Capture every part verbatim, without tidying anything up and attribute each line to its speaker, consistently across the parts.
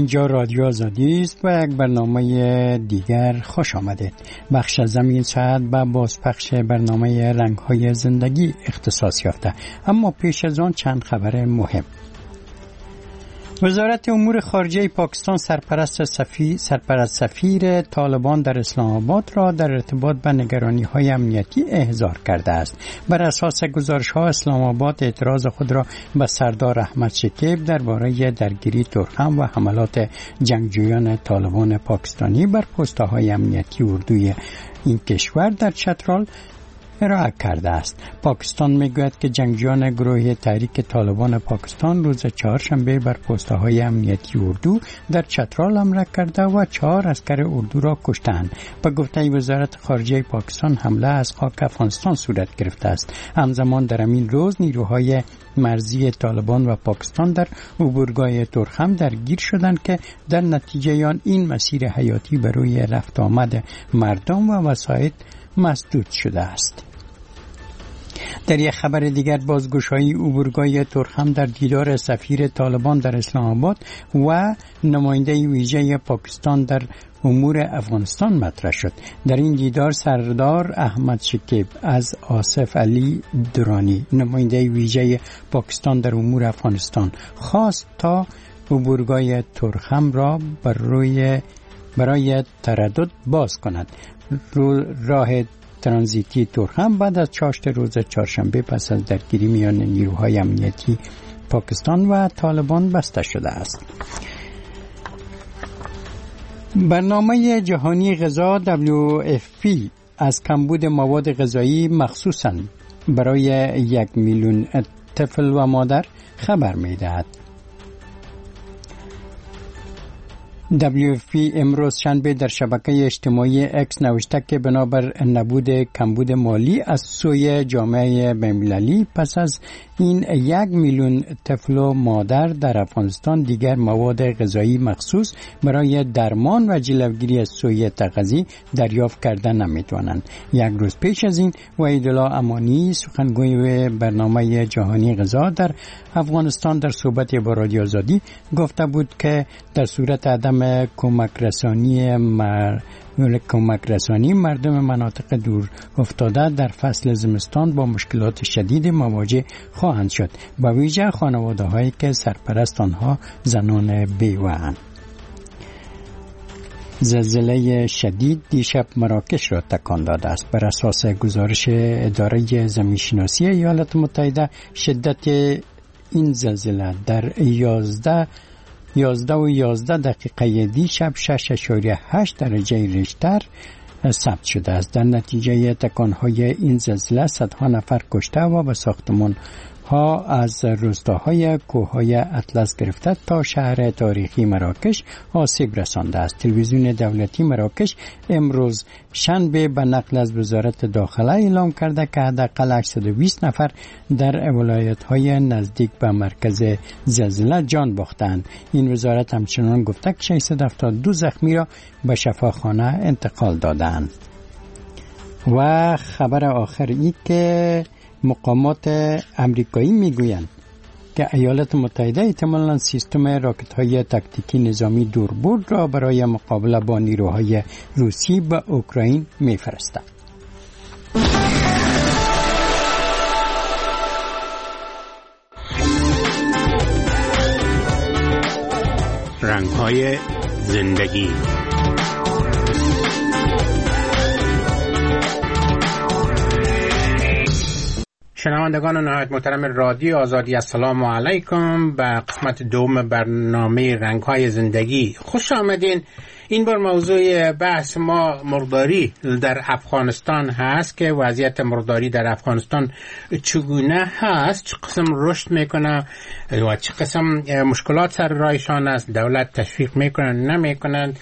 Speaker 1: اینجا رادیو آزادی است و یک برنامه دیگر خوش آمدید. بخش از این ساعت به بازپخش برنامه رنگ‌های زندگی اختصاص یافته، اما پیش از آن چند خبر مهم. وزارت امور خارجه پاکستان سرپرست سفیر سرپرست سفیر طالبان در اسلام آباد را در ارتباط با نگرانی‌های امنیتی احضار کرده است. بر اساس گزارش‌ها اسلام آباد اعتراض خود را به سردار احمد شکیب درباره درگیری ترخم و حملات جنگجویان طالبان پاکستانی بر پست‌های امنیتی اردوی این کشور در چترال ارائه کرده است. پاکستان میگوید که جنگجویان گروه تحریک طالبان پاکستان روز چهارشنبه بر پست‌های امنیتی اردو در چترال حمله کرده و چهار عسکر اردو را کشتند. به گفته وزارت خارجه پاکستان حمله از خاک افغانستان صورت گرفته است. همزمان در همین روز نیروهای مرزی طالبان و پاکستان در عبورگاه ترخم درگیر شدند که در نتیجه آن این مسیر حیاتی برای رفت آمد مردم و وسایط مسدود شده است. در یک خبر دیگر بازگشایی عبورگاه ترخم در دیدار سفیر طالبان در اسلام آباد و نماینده ویژه پاکستان در امور افغانستان مطرح شد. در این دیدار سردار احمد شکیب از آصف علی درانی نماینده ویژه پاکستان در امور افغانستان خواست تا عبورگاه ترخم را برای برای تردد باز کند. راه ترانزیتی ترخم بعد از چاشت روز چهارشنبه پس از درگیری میان نیروهای امنیتی پاکستان و طالبان بسته شده است. برنامه جهانی غذا دبلیو اف پی از کمبود مواد غذایی مخصوصاً برای یک میلیون طفل و مادر خبر می‌دهد. دبلیو اف پی امروز شنبه در شبکه اجتماعی اکس نوشته که بنابر نبود کمبود مالی از سوی جامعه بین‌المللی پس از این یک میلیون طفل و مادر در افغانستان دیگر مواد غذایی مخصوص برای درمان و جلوگیری از سوء تغذیه دریافت کرده نمیتوانند. یک روز پیش از این وحیدالله امانی سخنگوی برنامه جهانی غذا در افغانستان در صحبت با رادیو آزادی گفته بود که در صورت عدم کمک رسانی مر... کمک رسانی مردم مناطق دور افتاده در فصل زمستان با مشکلات شدید مواجه خواهند شد، با ویژه خانواده هایی که سرپرست آنها زنان بیوه‌اند. زلزله شدید دیشب مراکش را تکان داده است. بر اساس گزارش اداره زمینشناسی ایالات متحده شدت این زلزله در یازده یازده و یازده دقیقه دیشب شش اشاریه هشت درجه ریشتر ثبت شده است. در نتیجه تکانهای این زلزله صدها نفر کشته و به ساختمان ها از روستاهای کوههای اطلس گرفته تا شهر تاریخی مراکش آسیب رسانده است. تلویزیون دولتی مراکش امروز شنبه به نقل از وزارت داخله اعلام کرده که حداقل هشتصد و بیست نفر در ولایت‌های نزدیک به مرکز زلزله جان باختند. این وزارت همچنان گفته که ششصد و هفتاد و دو زخمی را به شفاخانه انتقال دادند. و خبر آخری که مقامات امریکایی میگویند که ایالات متحده احتمالاً سیستم راکت‌های تاکتیکی نظامی دوربرد را برای مقابله با نیروهای روسی به اوکراین میفرستد.
Speaker 2: رنگ‌های زندگی. شنوندگان نهایت محترم رادیو آزادی، السلام علیکم. به قسمت دوم برنامه رنگ‌های زندگی خوش آمدین. این بار موضوع بحث ما مرداری در افغانستان هست که وضعیت مرداری در افغانستان چگونه هست، چه قسم رشد میکنه و چه قسم مشکلات سر راهشان است، دولت تشویق میکنن نمیکنن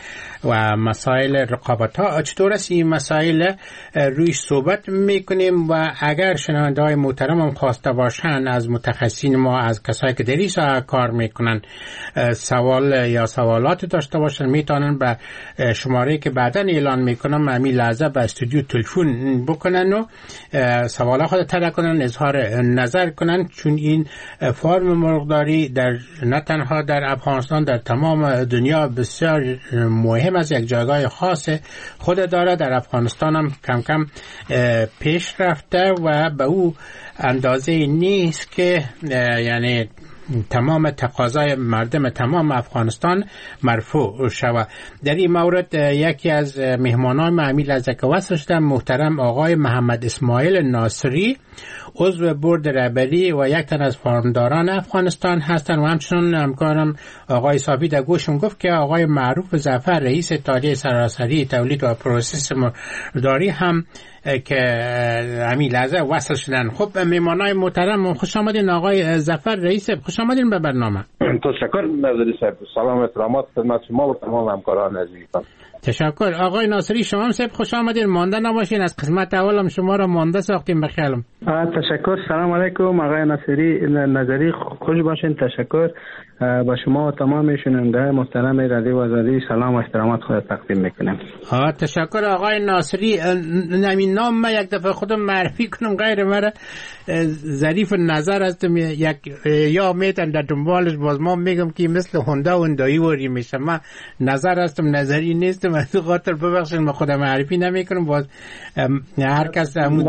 Speaker 2: و مسائل رقابت ها. چطور است این مسائل روی صحبت میکنیم و اگر شنونده های محترم هم خواسته باشن از متخصصین ما، از کسایی که در این ساحه کار میکنن، سوال یا سوالات داشته باشن، میتونن به شماره که بعدا اعلان میکنم همین لحظه به استودیو تلفن بکنن و سوالات خود طرح کنن، اظهار نظر کنن، چون این فرم مرغداری در نه تنها در افغانستان، در تمام دنیا بسیار مهم است. یک جایگاه خاص خود داره. در افغانستان هم کم کم پیش رفته و به او اندازه نیست که یعنی تمام تقاضای مردم تمام افغانستان مرفوع شود. در این مورد یکی از مهمانان معمیل از که وصل شدم محترم آقای محمد اسماعیل ناصری، عضو بورد رهبری و یک تن از فارمداران افغانستان هستند و همچنین همکارم آقای صافی در گوشم گفت که آقای معروف ظفر رئیس اتحادیه سراسری تولید و پروسس مرغداری هم که همین لحظه وصل شدن. خب مهمانای محترم خوش آمدین. آقای ظفر رئیس، خوش آمدین به برنامه.
Speaker 3: تشکر نظری صاحب. سلام و احترامات خدمت شما و تمام همکاران عزیزم.
Speaker 2: تشکر. آقای ناصری شما هم صاحب خوش آمدین. مانده نباشین، از قسمت اولم شما را مانده ساختیم به خیالم.
Speaker 4: تشکر. سلام علیکم آقای ناصری نظری، خوش باشین. تشکر با شما و تمام شنونده محترم رادیو آزادی سلام و احترامات خود تقدیم میکنم.
Speaker 2: ها تشکر آقای ناصری. نمی نام ما یک دفعه خودم معرفی کنم، غیر مرا ظریف نظر هستم، یک یا میتن در دنبالش، باز ما میگم که مثل هوندا و هوندایی وری میشه. من نظر هستم، نظری نیستم. از خاطر ببخشید من خودم معرفی نمیکنم، باز هر کس همون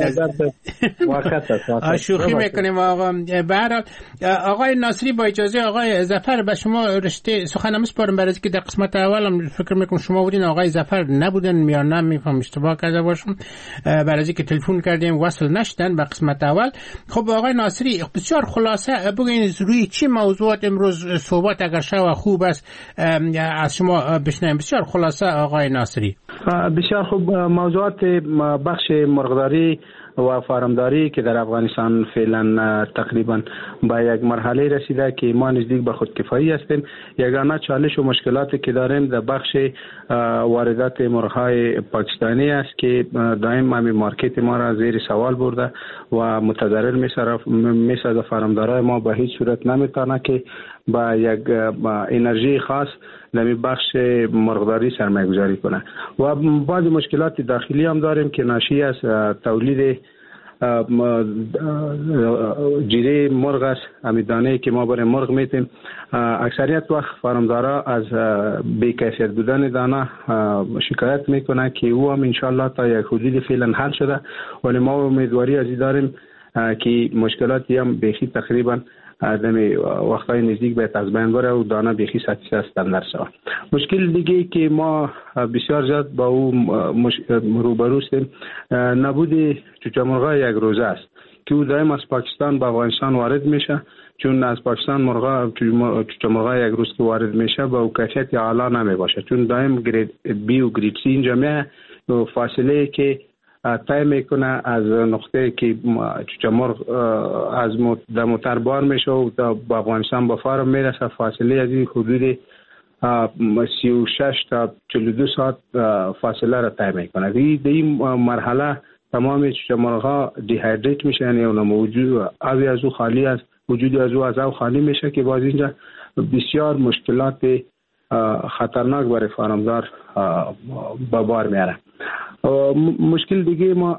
Speaker 2: شوخی میکنیم. آقا به هر حال آقای ناصری با اجازه آقای ظفر به شما رشته سخن میسپارم، برای که در قسمت اولم فکر میکنم شما بودین، آقای ظفر نبودن یا نه، میفهم اشتباه کرده باشم، برای که تلفن کردیم وصل نشدن به قسمت اول. خب آقای ناصری بسیار خلاصه بگین روی چی موضوعات امروز صحبت اگر شو خوب است از شما بشنویم. بسیار خلاصه آقای ناصری.
Speaker 4: بسیار خوب. موضوعات بخش مرغداری و فارمداری که در افغانستان فعلا تقریبا با یک مرحله رسیده که ما نزدیک به خودکفایی هستیم. یگانه چالش و مشکلاتی که داریم در بخش واردات مرغ‌های پاکستانی است که دائم همین مارکت ما را زیر سوال برده و متضرر می‌سازد. فارمدارای ما به هیچ صورت نمیتونه که با یک با انرژی خاص در بخش مرغداری سرمایه گذاری کنه. و بعضی مشکلات داخلی هم داریم که ناشی از تولید جیره مرغ است. همین دانه‌ای که ما برای مرغ میتیم، اکثریت وقت فارمدارا از بی‌کیفیت بودن دانه شکایت میکنه که او هم انشالله تا یک حدودی فعلا حل شده، ولی ما امیدواری از این داریم که مشکلاتی هم بیخی تقریبا دمی وقتای نزدیک به از بین بره و دانه بیخی سطحی استاندارد شود. مشکل دیگه که ما بسیار زیاد با او مش... روبرو هستیم نبود چوچه مرغا یک روزه است که او دائم از پاکستان به افغانستان وارد میشه، چون از پاکستان مرغا چوچه مرغا یک روز که وارد میشه با کیفیت اعلی نمی باشه، چون دائم گرید بی و گرید سی اینجا میه، فاصله که طی میکنه از نقطه که چوچه مرغ از در موتر بار میشه و با افغانستان به فارم میرسه، فاصله از این حدود سی و شش تا چهل و دو ساعت فاصله را طی میکنه. در این مرحله تمام چوچه مرغ‌ها دیهایدریت میشه، یعنی اون موجود آبی از او خالی است، وجود از او از او خالی میشه که باز اینجا بسیار مشکلات خطرناک برای فارمدار به بار میاره. مشکل دیگه ما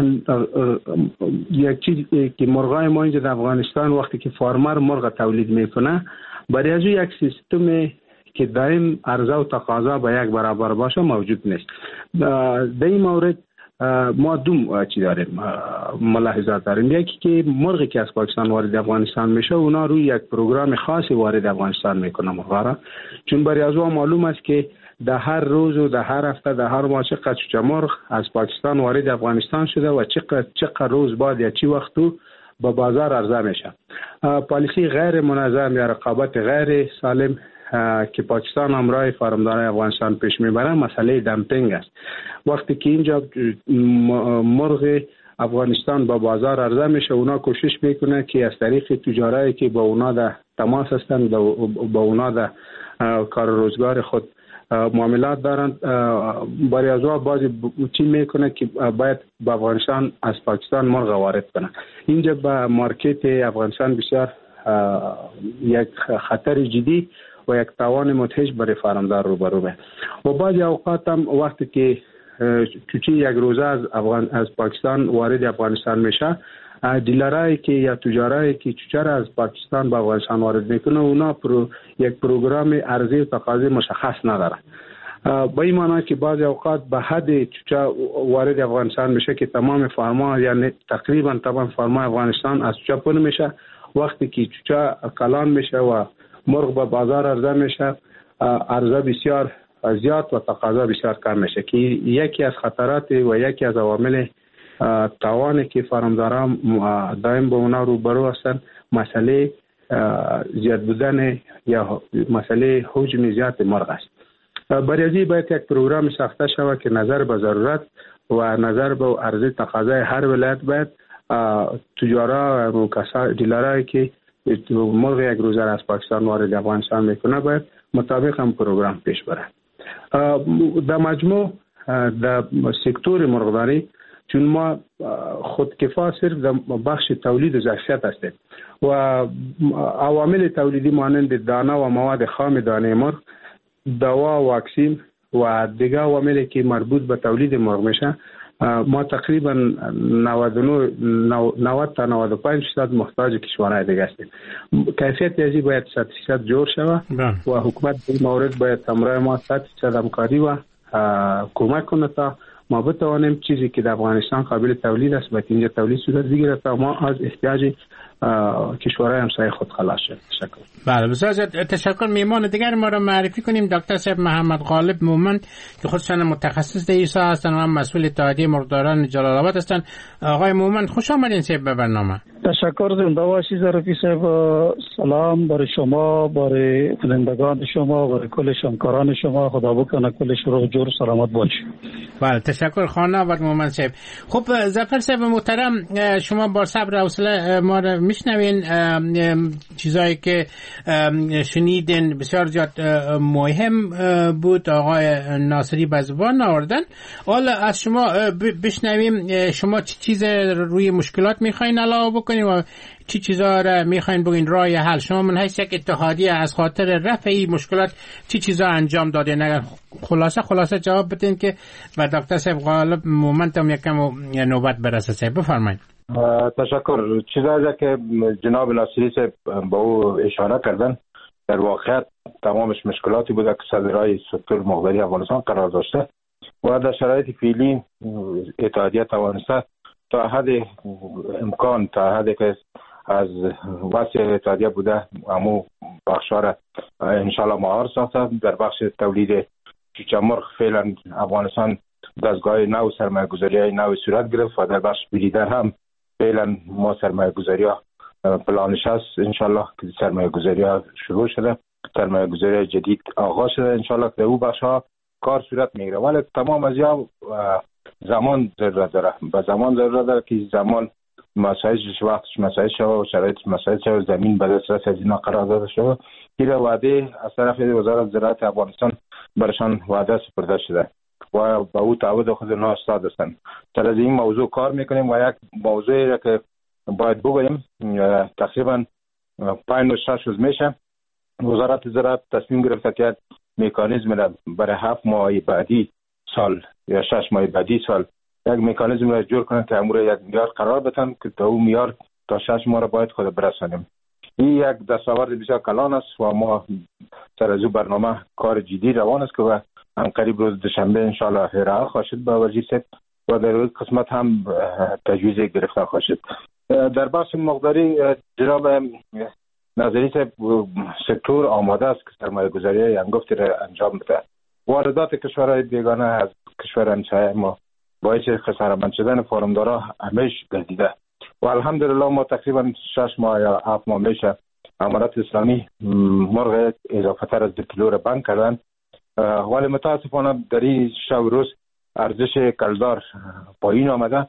Speaker 4: یک چیز که مرغای ما اینجا در افغانستان وقتی که فارمر مرغ تولید میکنه، برای از یک سیستم که دائم عرضه و تقاضا به یک برابر باشه موجود نیست. در این مورد ما دو چی داریم ملاحظات داریم. یکی که مرغی که از پاکستان وارد افغانستان میشه اونا روی یک پروگرام خاصی وارد افغانستان میکنه مرغا را، چون برای از او معلوم است که در هر روز و در هر هفته در هر ماه چقدر چوچه مرغ از پاکستان وارد افغانستان شده و چقدر چقدر روز بعد یا چی وقت تو به بازار عرضه میشه. پالیسی غیر منظم یا رقابت غیر سالم که پاکستان همراه فارمدارای افغانستان پیش میبره مسئله دمپینگ است. وقتی که اینجا مرغ افغانستان با بازار عرضه میشه، اونا کوشش میکنه که از طریق تجارایی که با اونا در تماس هستند با اونا در کار روزگار خود معاملات دارند. برای از اونها بعضی چی میکنه که باید به افغانستان از پاکستان مرغ وارد کنه. اینجا به مارکت افغانستان بسیار یک خطر جدی و یک تاوان مدهش برای فارمدار روبرو است. و بعضی اوقات هم وقتی که چوچی یک روزه از افغان از پاکستان وارد افغانستان میشه، دیلرایی که یا تجارایی که چوچه را از پاکستان به افغانستان وارد میکنه اونا پرو یک پروگرام عرضه و تقاضا مشخص نداره. با این معنی که بعضی اوقات به حد چوچه وارد افغانستان میشه که تمام فارما یعنی تقریبا تمام فارما افغانستان از چوچه پر میشه. وقتی که چوچه کلان میشه و مرغ به بازار عرضه میشه، عرضه بسیار زیاد و تقاضا بسیار کم میشه که یکی از خطرات و یکی از عوامل تاوانی که فارمداران دائم با اونا روبرو هستند مسئله زیاد بودن یا مسئله حجم زیاد مرغ است. برای باید یک پروگرام ساخته شود که نظر به ضرورت و نظر به عرضه تقاضای هر ولایت باید تجارا و کسا دیلرایی که مرغ یک روزه از پاکستان وارد افغانستان میکنه باید مطابق هم پروگرام پیش بره. در مجموع در سکتور مرغداری چون ما خودکفا صرف در بخش تولید و ظرفیت هستیم و عوامل تولیدی مانند دانه و مواد خام دانه مرغ، دوا و واکسین و دیگر عواملی که مربوط به تولید مرغ میشه، ما تقریبا نود تا نود و پنج درصد محتاج کشورهای دیگه هستیم. کیفیت ازی باید صد درصد جور شود و حکومت این مورد باید همراه ما صد درصد همکاری و کمک کنه تا ما بتوانیم چیزی که در افغانستان قابل تولید است باید اینجا تولید صورت بگیره تا ما از احتیاج کشورهای همسایه خود خلاص شد. تشکر.
Speaker 2: بله بسیار تشکر. میهمان دیگر ما را معرفی کنیم دکتر صاحب محمد غالب مومند که خودشان متخصص در ایسا هستند و هم مسئول اتحادیه مرغداران جلال آباد هستند. آقای مومند خوش آمدین صاحب به برنامه.
Speaker 5: تشکر. زنده باشید ظریفی صاحب. سلام برای شما، برای بینندگان شما، برای کل همکاران شما. خدا بکنه کلش رو جور سلامت باشید.
Speaker 2: بله تشکر. خانه آباد مومند صاحب. خب ظفر صاحب محترم، شما با صبر و حوصله ما را میشنوین. چیزایی که شنیدین بسیار زیاد مهم بود، آقای ناصری به زبان آوردن. حالا از شما بشنویم شما چی چیز روی مشکلات میخواین علاوه بکنین و چی چیزا را میخواین بگین راه حل. شما من حیث یک اتحادیه از خاطر رفع این مشکلات چی چیزا انجام دادین؟ اگر خلاصه خلاصه جواب بدین که و دکتر صاحب غالب مومنت هم یکم نوبت برسه. صاحب بفرمایید.
Speaker 3: تشکر. چیزایی که جناب ناصری صاحب با او اشاره کردن در واقع تمامش مشکلاتی بوده که صدرای سکتور مرغداری افغانستان قرار داشته و در شرایط فعلی اتحادیه توانسته تا حد امکان تا حدی که از واسه اتحادیه بوده امو بخشا را انشالله مهار ساخته. در بخش تولید چوچه مرغ فعلا افغانستان دستگاه نو سرمایه گذاری نو صورت گرفت و در بخش بریدر هم فعلا ما سرمایه گذاری ها پلانش هست. انشالله که سرمایه گذاری ها شروع شده، سرمایه گذاری جدید آغاز شده، انشالله که او بخش ها کار صورت میگیره. ولی تمام از یا زمان ضرورت داره، به زمان ضرورت داره که زمان مسائلش وقتش مسائل شده و شرایط مسائل شده، زمین به دسترس از اینا قرار داده شده. این وعده از طرف وزارت زراعت افغانستان برشان وعده سپرده شده و با او تعهد خود اونا استاد هستند. سر از این موضوع کار میکنیم و یک موضوعی را که باید بگویم تقریبا پنج و شش روز میشه وزارت زراعت تصمیم گرفته که مکانیزم را برای هفت ماه بعدی سال یا شش ماه بعدی سال یک مکانیزم را جور کنند که امور یک میار قرار بدن که تا اون میار تا شش ماه را باید خود برسانیم. این یک دستاورد بسیار کلان است و ما سر از او برنامه کار جدی روان است که و هم قریب روز دوشنبه انشالله ارائه خواهد شد به وزیر صاحب و در این قسمت هم تجویز گرفته خواهد شد. در بخش مرغداری جناب ناظری صاحب سکتور آماده است که سرمایه گذاری انگفتی را انجام بده. واردات کشورهای بیگانه از کشور همسایه ما باعث خسارتمند شدن فارمدارا همیش گردیده و الحمدلله ما تقریبا شش ماه یا هفت ماه میشه امارات اسلامی مرغ اضافه تر از دو کیلو را بند کردن، ولی متاسفانه در این شب روز ارزش کلدار پایین آمده.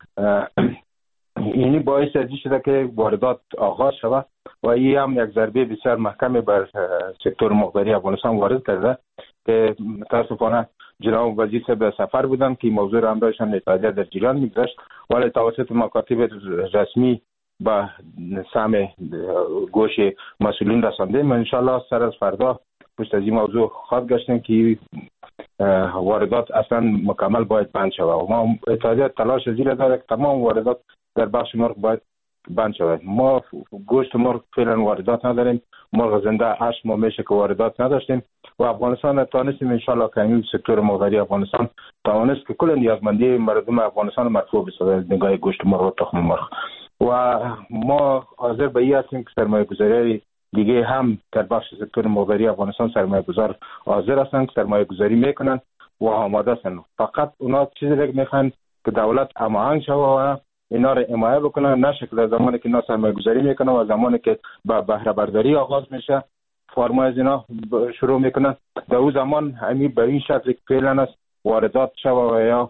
Speaker 3: اینی باعث ازی شده که واردات آغاز شود و این هم یک ضربه بسیار محکمی بر سکتور مرغداری افغانستان وارد کرده که متاسفانه جناب وزیر صاحب سفر بودن که موضوع را هم داشتن اتحادیه در جریان میگذاشت، ولی توسط مکاتب رسمی به سهم گوش مسئولین رسانده. ما انشالله سر از فردا پشت از این موضوع خواهد گشتیم که واردات اصلا مکمل باید بند شود و ما اتحادیه تلاش زیر داره که تمام واردات در بخش مرغ باید بند شود. ما گوشت مرغ فعلا واردات نداریم، مرغ زنده هشت ماه میشه که واردات نداشتیم و افغانستان توانستیم انشالله که این سکتور مرغداری افغانستان توانست که کل نیازمندی مردم افغانستان مرفوع بسازد از نگاه گوشت مرغ و تخم مرغ. و ما حاضر به این هستیم که سرمایه گذاری دیگه هم در بخش سکتور مرغداری افغانستان سرمایه گذار حاضر هستند که سرمایه گذاری میکنن و آماده هستند. فقط اونا چیزی رو میخوان که دولت هماهنگ شود و اینا رو حمایت بکنه، نه شکل زمانی که اینا سرمایه گذاری میکنه و زمانی که با بهره برداری آغاز میشه فرما از اینا شروع میکنن در اون زمان همین به این شکل که فعلا است واردات شود و یا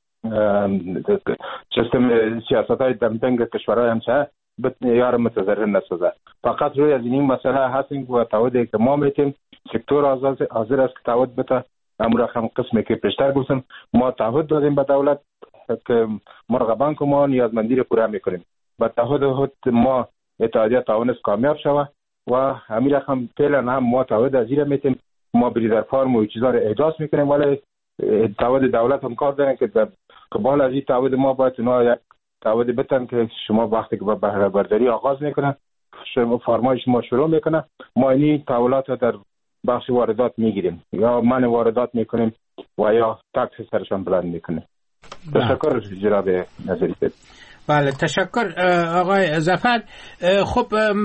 Speaker 3: سیستم سیاست های دمپینگ کشورهای همسایه یار متضرر نسازه. فقط روی از این مسئله هستیم و تعهدی که ما میتیم سکتور حاضر است که تعهد بده. امروز هم قسمی که پیشتر گفتم ما تعهد دادیم به دولت که مرغ بانک ما نیازمندی رو پورا میکنیم. با تعهد ما اتحادیه توانست کامیاب شود و همین رقم فعلا هم ما تعهد از این میتیم ما بریدر فارم و چیزا رو احداث میکنیم، ولی تعهد دولت هم کار دارن که در قبال از این تعهد ما باید اونا یک تعهد بتن که شما وقتی که با بهره برداری آغاز میکنه شما فرمای شما شروع میکنه ما این تحولات در بخش واردات میگیریم یا من واردات میکنیم و یا تکس سرشان بلند میکنیم. تشکر جناب نظری.
Speaker 2: بله تشکر آقای ظفر. خب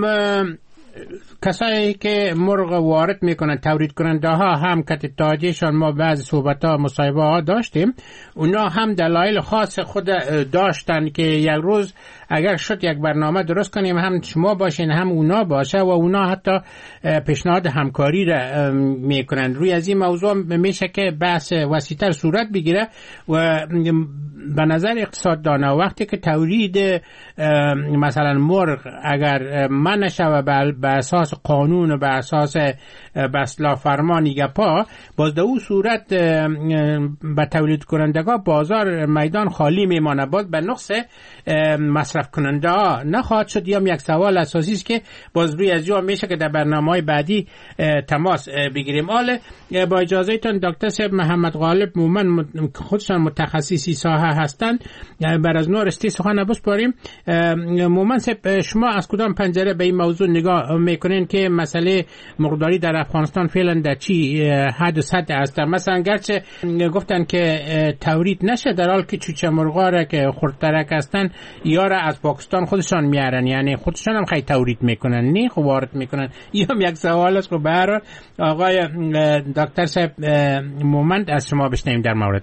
Speaker 2: کسایی که مرغ وارد میکنن تولید کننده ها هم که تاجیشان ما بعض صحبت ها مصاحبه ها داشتیم، اونا هم دلایل خاص خود داشتن که یک روز اگر شد یک برنامه درست کنیم هم شما باشین هم اونا باشه و اونا حتی پیشنهاد همکاری را میکنن. روی از این موضوع میشه که بحث وسیع‌تر صورت بگیره و به نظر اقتصاددانا وقتی که تولید مثلا مرغ اگر منع شود به اساس قانون و به اساس بسلا فرمان یا پا، باز در اون صورت به تولید کنندگان بازار میدان خالی میمانه، باز به نقص مصرف کننده ها نخواهد شد. یا یک سوال اساسی است که باز روی از جا میشه که در برنامه‌های بعدی تماس بگیریم. حالا با اجازهتون دکتر صاحب محمد غالب مومن خودشان متخصصی ساحه هستند بر از نور استی سخن بسپاریم. مومن صاحب شما از کدام پنجره به این موضوع نگاه میکنین که مسئله مرغداری در افغانستان فعلا در چی حد و سطح است؟ مثلا گرچه گفتن که تولید نشه در حال که چوچه مرغا را که خردترک هستن یا را از پاکستان خودشان میارن، یعنی خودشان هم خیلی تولید میکنن نه خب وارد میکنن. این هم یک سوال است. خب به هر حال آقای دکتر صاحب مومند از شما بشنویم در مورد.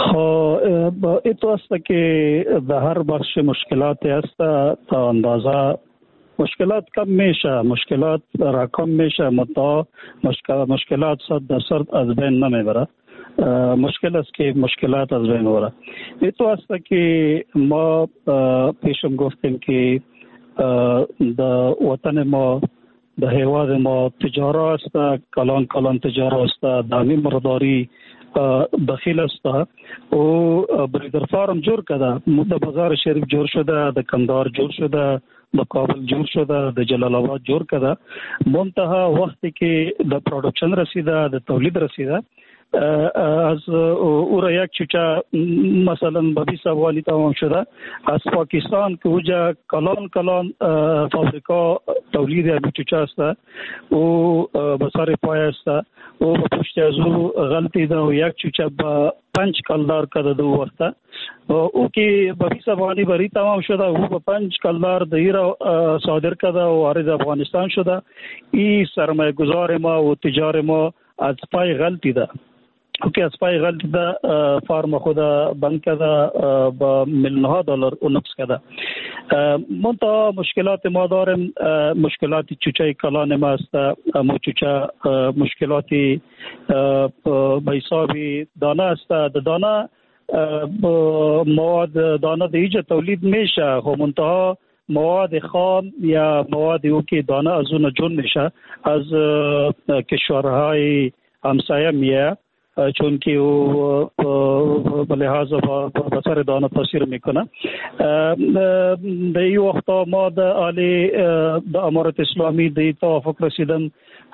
Speaker 5: خب ایتو است که در هر بخش مشکلات است تا اندازه مشکلات کم میشه، مشکلات رقم میشه متا مشکلات صد درصد از بین نمیبره. مشکل است که مشکلات از بین بره. ایتو است که ما پیشم گفتیم که در وطن ما در هیواد ما تجارت است، کلان کلان تجارت است، دامی مرغداری دخیل است و بریدر فارم جور کده، د بازار شریف جور شده، د کندهار جور شده، د کابل جور شده، د جلال آباد جور کده. منتها وقتی که د پروڈکشن رسیده، د تولید رسیده، از او را یک چوچه مثلا به بیست افغانی تمام شده از پاکستان که اوجا کلان کلان فابریکا تولید همی چوچه است او بسار پای است او به پشت از او غلطی ده و یک چوچه به پنج کلدار کده دو وقته او که به بیست افغانی بری تمام شده او به پنج کلدار ده را صادر کده و وارد افغانستان شده. این سرمایه گذار ما و تجار ما از پای غلطی ده که از پای غلطی ده فارم خود بند کده با میلیونها دلار و نقص کده. منتها مشکلات ما داریم، مشکلات چوچه کلان ما است، ما چوچه مشکلاتی به حساب دانه است. دانه مواد دانه در ایجا تولید میشه خب منتها مواد خام یا مواد او که دانه از اون جون میشه از کشورهای همسایه میه، چون که او به لحاظ بسر دانه تاثیر میکنه. در این وقتا ما در عالی در امارت اسلامی در توافق رسیدن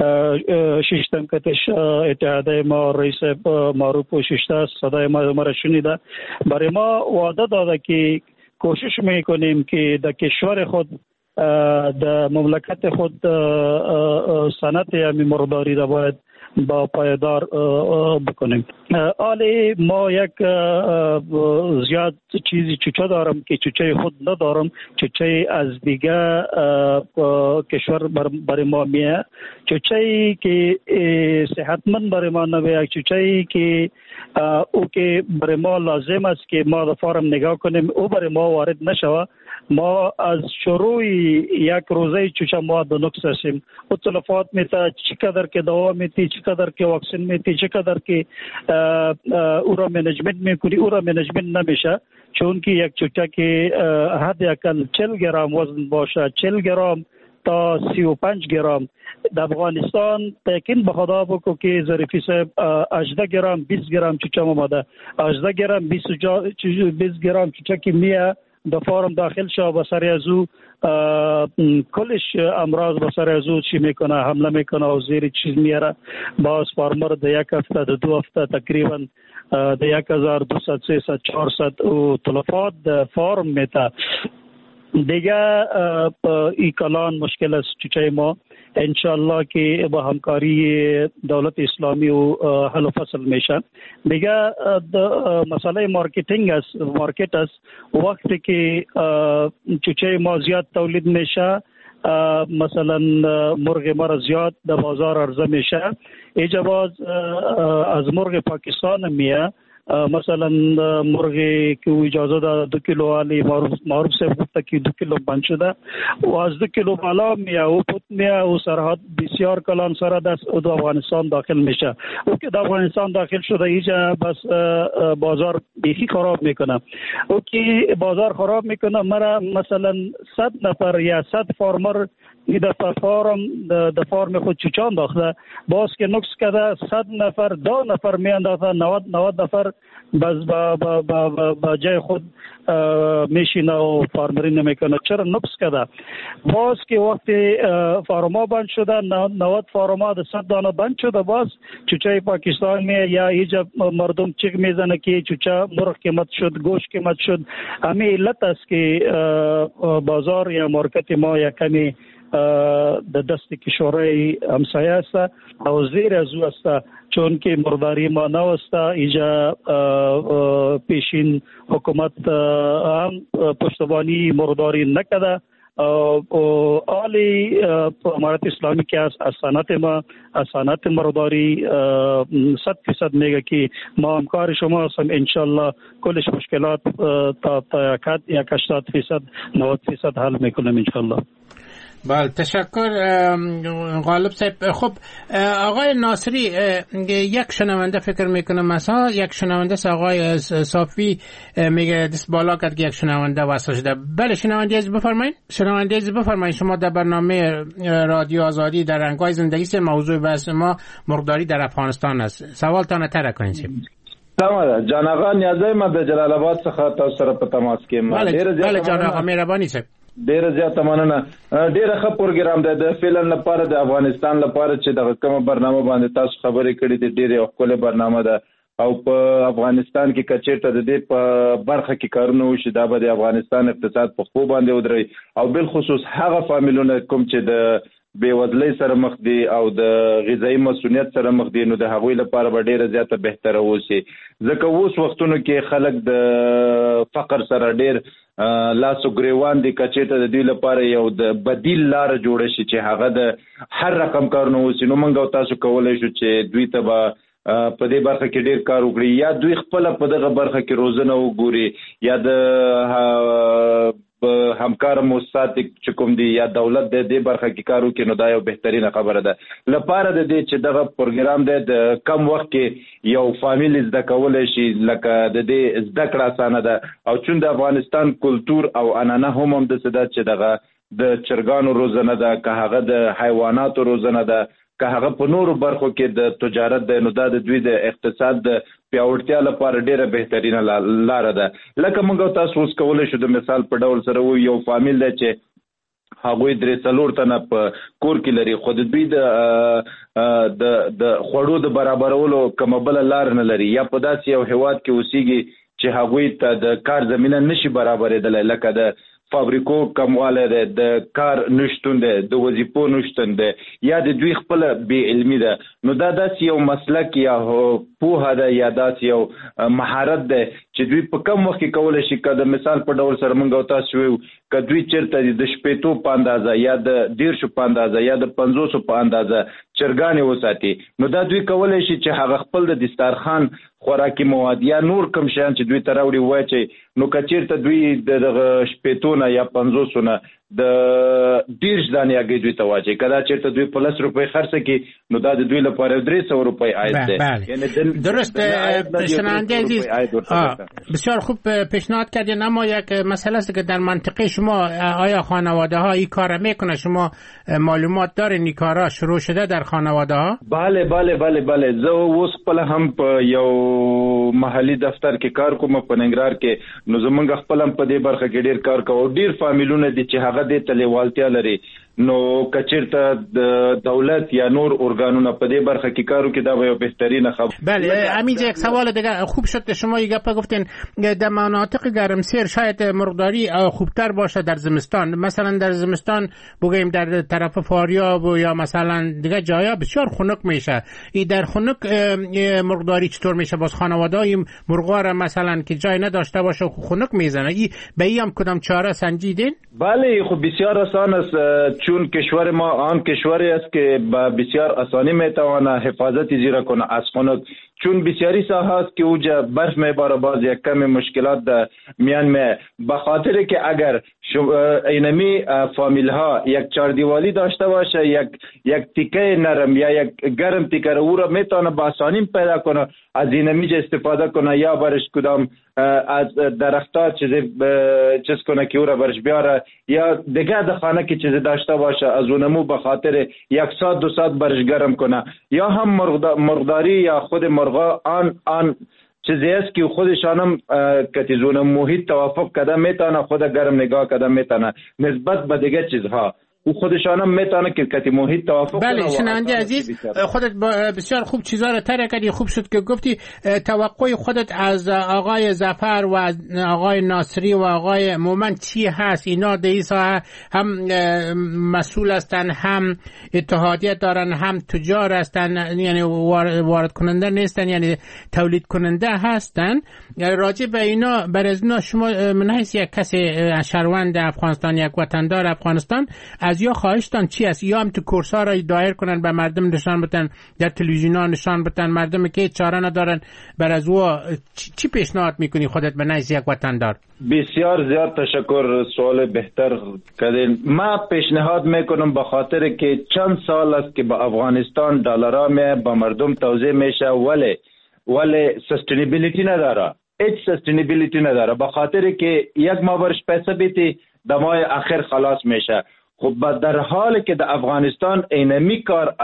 Speaker 5: ششتم کتش اتحاده ما رئیس معروف و ششته صدای ما را شنیده. برای ما وعده داده که کوشش میکنیم که در کشور خود در مملکت خود صنعت یعنی مرداری را باید با پایدار بکنیم. حالی ما یک زیاد چیزی چوچه دارم که چوچه خود ندارم، چوچه از دیگه کشور برای ما میه، چوچه که صحتمند برای ما نویه، چوچه که او که برای ما لازم است که ما در فارم نگاه کنیم او برای ما وارد نشوه. ما از شروع یک روزه چوچه ما دو نقص هستیم. او تلفات میتا چقدر که دوا میتی، چقدر که واکسین میتی، چقدر که او را منیجمنت میکنی، او را منیجمنت نمیشه، چون که یک چوچه که حد اقل چهل گرم وزن باشه، چهل گرم تا سی و پنج گرم در افغانستان تاکین به خدا بکو که ظریفی صاحب هجده گرم بیست گرم چوچه آمده، هجده گرم بیست گرم چوچه که میه در فارم داخل شو بسر ازو کلش امراض بسر ازو چی میکنه، حمله میکنه و زیر چیز میاره. باز فارمر در یک هفته در دو هفته تقریبا در یک هزار دویست سیصد چهارصد و تلفات در فارم میته. دیگه ای کلان مشکل است چوچه ما، انشالله که با همکاری دولت اسلامی و حل و فصل میشه. دیگه مسئله مارکتینگ است، مارکت است. وقتی که چوچه ما زیاد تولید میشه، مثلا مرغ ما زیاد در بازار عرضه میشه، ایجا باز از مرغ پاکستان میه، مثلا مرغی که اجازه داد دو کیلو والی معروف سے گفته که دو کیلو بند شده و از دو کیلو بالا میه و پت میه و سرحد بسیار کلان سرحد است و در افغانستان داخل میشه. او که در افغانستان داخل شده ایجا بس بازار بیخی خراب میکنه. او که بازار خراب میکنه مرا مثلا صد نفر یا صد فارمر این دفعه فارم در فارم خود چوچان داخته، باز که نقص کرده صد نفر دو نفر میاندازه، نود نود نفر باز با با با با جای خود میشینه و فارمری نمیکنه. چرا نقص کرده؟ باز که وقتی فارما بند شده نود فارما در صد دانه بند شده، باز چوچه پاکستان می یا ایجا مردم چیک میزنه که چوچه مرغ قیمت شد، گوشت قیمت شد. همین علت است که بازار یا مارکت ما یا کمی در دست کشورهای همسایه است و زیر از او است، چون که مرداری ما نوسته ایجا پیشین حکومت هم پشتوانی مرداری نکده. آلی امارت اسلامی که از صنعت ما از صنعت مرداری صد فیصد میگه که ما همکار شما هستم، انشالله کلش مشکلات تا تا یک هشتاد فیصد نود فیصد حل میکنم انشالله.
Speaker 2: بله تشکر غالب صاحب. خب آقای ناصری، یک شنونده فکر میکنم مثلا یک شنونده آقای صافی میگه دست بالا کرد که یک شنونده واسه شده. بله شنونده از بفرمایید. شنونده از بفرمایید. شما در برنامه رادیو آزادی در رنگ‌های زندگی سے موضوع بحث ما مرغداری در افغانستان است. سوالتان تر کنید.
Speaker 6: سلام جان آقا، نیازه ما د جلال آباد څخه تاسو سره په تماس کې ما
Speaker 2: ډیر زیات بله جان آقا مهرباني صاحب
Speaker 6: ډیر زیات مننه. ډیر ښه پروګرام دی د فلم لپاره د افغانستان لپاره چې د کومه برنامه باندې تاسو خبرې کړې دي، ډیره ښکلې برنامه ده او په افغانستان کې کچېرته د دې په برخه کې کارونه وشي دا به د افغانستان اقتصاد په خو باندې ودري او بل خصوص هغه فامیلونه کوم چې د بیوزلۍ سره مخ دي او د غذایی مسؤلیت سره مخ دي، نو د هغوی لپاره به ډیره زیاته بهتره وشي. ځکه اوس وختونو کې خلک د فقر سره ډیر لاسو ګریوان دي، کچېته د دوی لپاره یو د بدیل لار جوړ شي چې هغه د هر رقم کارونه وشي. نو موږ تاسو کولای شو چې دوی ته به په دې برخه کې ډیر کار وکړي، یا دوی خپل په دغه برخه کې روزنه وګوري، یا د همکار مؤسسات چې کوم دي یا دولت د دې برخه کې کار وکړي، نو دا یو بهترینه خبره ده. لپاره د دې چې دغه پروګرام دی د کم وخت کې یو فامیل زده کولی شي، لکه د دې زده کړه اسانه ده او چون د افغانستان کلتور او عنعنه هم همداسې ده چې دغه د چرګانو روزنه ده، که هغه د حیواناتو روزنه ده، که هغه په نورو برخو کې د تجارت د نو د دوی د اقتصاد د پیاوړتیا لپاره ډیره بهترینه لار ده. لکه موږ تاسو اوس کولای شو د مثال په ډول سره و یو فامیل دی چې هغوی درې څلور تنه په کور کې لري، خو د دوی د د خوړو د برابرولو کومه بله لار نه لري، یا په داسې یو هیواد کې اوسیږي چې هغوی ته د کار زمینه نشي برابرېدلی، لکه د فابریکو کموالی دی، د کار نشتون دی، د وظیفو نشتون دی، یا د دوی خپله بې علمي ده. نو دا داسې یو مسلک یا پوهه ده یا داسې یو مهارت دی چې دوی په کم وخت کې کولی شي. که د مثال په ډول سره موږ او تاسو ویو که دوی چېرته د شپېتو په اندازه یا د دېرشو په اندازه یا د پنځوسو په اندازه چرګانې وساتي، نو دا دوی کولی شي چې هغه خپل د دسترخوان خوراکي مواد یا نور کوم شیان چې دوی ته راوړي واچوي. نو که چېرته دوی د دغه شپېتو نه یا پنځوسو نه د دېرش دانې هګۍ دوی ته واچوي، که دا چېرته دوی په لس روپۍ خرڅه کړي نو دا د دوی لپاره درې سوه روپۍ عاید دی.
Speaker 2: درست شنونده عزیز، بسیار خوب پیشنهاد کردین. اما یک مسئله است که در منطقه شما آیا خانواده ها این کار میکنه؟ شما معلومات دارین این کارا شروع شده در خانواده ها؟
Speaker 6: بله بله بله بله زه اوس خپل هم په یو محلي دفتر کې کار کوم په ننګرهار کې، نو زمونږ خپل هم په دې برخه کې ډیر کار کوو. ډیر فامیلونه دي چې هغه دې ته لیوالتیا لري، نو کچیرته د دولت یا نور ارگانونه په دې برخه کې کارو کې دا به بهترینه خبر.
Speaker 2: بله همینجا یک سوال دیگه خوب شد شما یک گپ گفتین در مناطق گرمسیر شاید مرغداری خوبتر باشه در زمستان، مثلا در زمستان بگیم در طرف فاریاب و یا مثلا دیگه جایا بسیار خنک میشه. این در خنک مرغداری چطور میشه؟ باز خانواده‌های مرغا را مثلا که جای نداشته باشه خنک میزنه، این به این هم کدام چاره سنجیدین؟
Speaker 6: بله خب بسیار آسان است، چون کشور ما آن کشوری است که با بسیار آسانی میتواند حفاظت زیرا کنه از خنک، چون بسیاری ساحه است که اوجا برف میباره، باز یک کم مشکلات در میان می، به خاطر که اگر اینمی فامیل ها یک چاردیوالی داشته باشه، یک یک تیکه نرم یا یک گرم تیکه او را میتونه با آسانی پیدا کنه، از اینمی استفاده کنه، یا برش کدام از درختها چیزی چیز کنه که او را برش بیاره، یا دیگه در خانه که چیزی داشته باشه از اونمو به خاطر یک ساعت دو ساعت برش گرم کنه. یا هم مرغداری یا خود مرغا آن آن چیزی است که خودشان هم که زون محیط توافق کده میتونه خود گرم نگاه کده میتونه نسبت به دیگه چیزها او خودشان هم میتونه که کتی محیط توافق کنه.
Speaker 2: بله شنونده عزیز، خودت بسیار خوب چیزا رو تره کردی. خوب شد که گفتی توقع خودت از آقای ظفر و از آقای ناصری و آقای مومن چی هست؟ اینا در این ساحه هم مسئول هستن، هم اتحادیه دارن، هم تجار هستن، یعنی وارد کننده نیستن، یعنی تولید کننده هستن. راجع به اینا بر از اینا شما من حیث یک کسی شهروند افغانستان، یک وطندار افغانستان، از یا خواهشتان چی است؟ یا هم تو کورس ها را دایر کنن به مردم نشان بدن، در تلویزیون ها نشان بدن، مردم که چاره ندارن، بر از او چی پیشنهاد میکنی خودت به نزد یک وطندار؟
Speaker 6: بسیار زیاد تشکر، سوال بهتر کردین. ما پیشنهاد میکنم به خاطر که چند سال است که به افغانستان دلارا می به مردم توزیع میشه، ولی ولی سستینبیلیتی نداره، هیچ سستینبیلیتی نداره، به خاطر که یک ماه برش پیسه بیتی دمای آخر خلاص میشه. خب در حالی که در افغانستان اینمی کار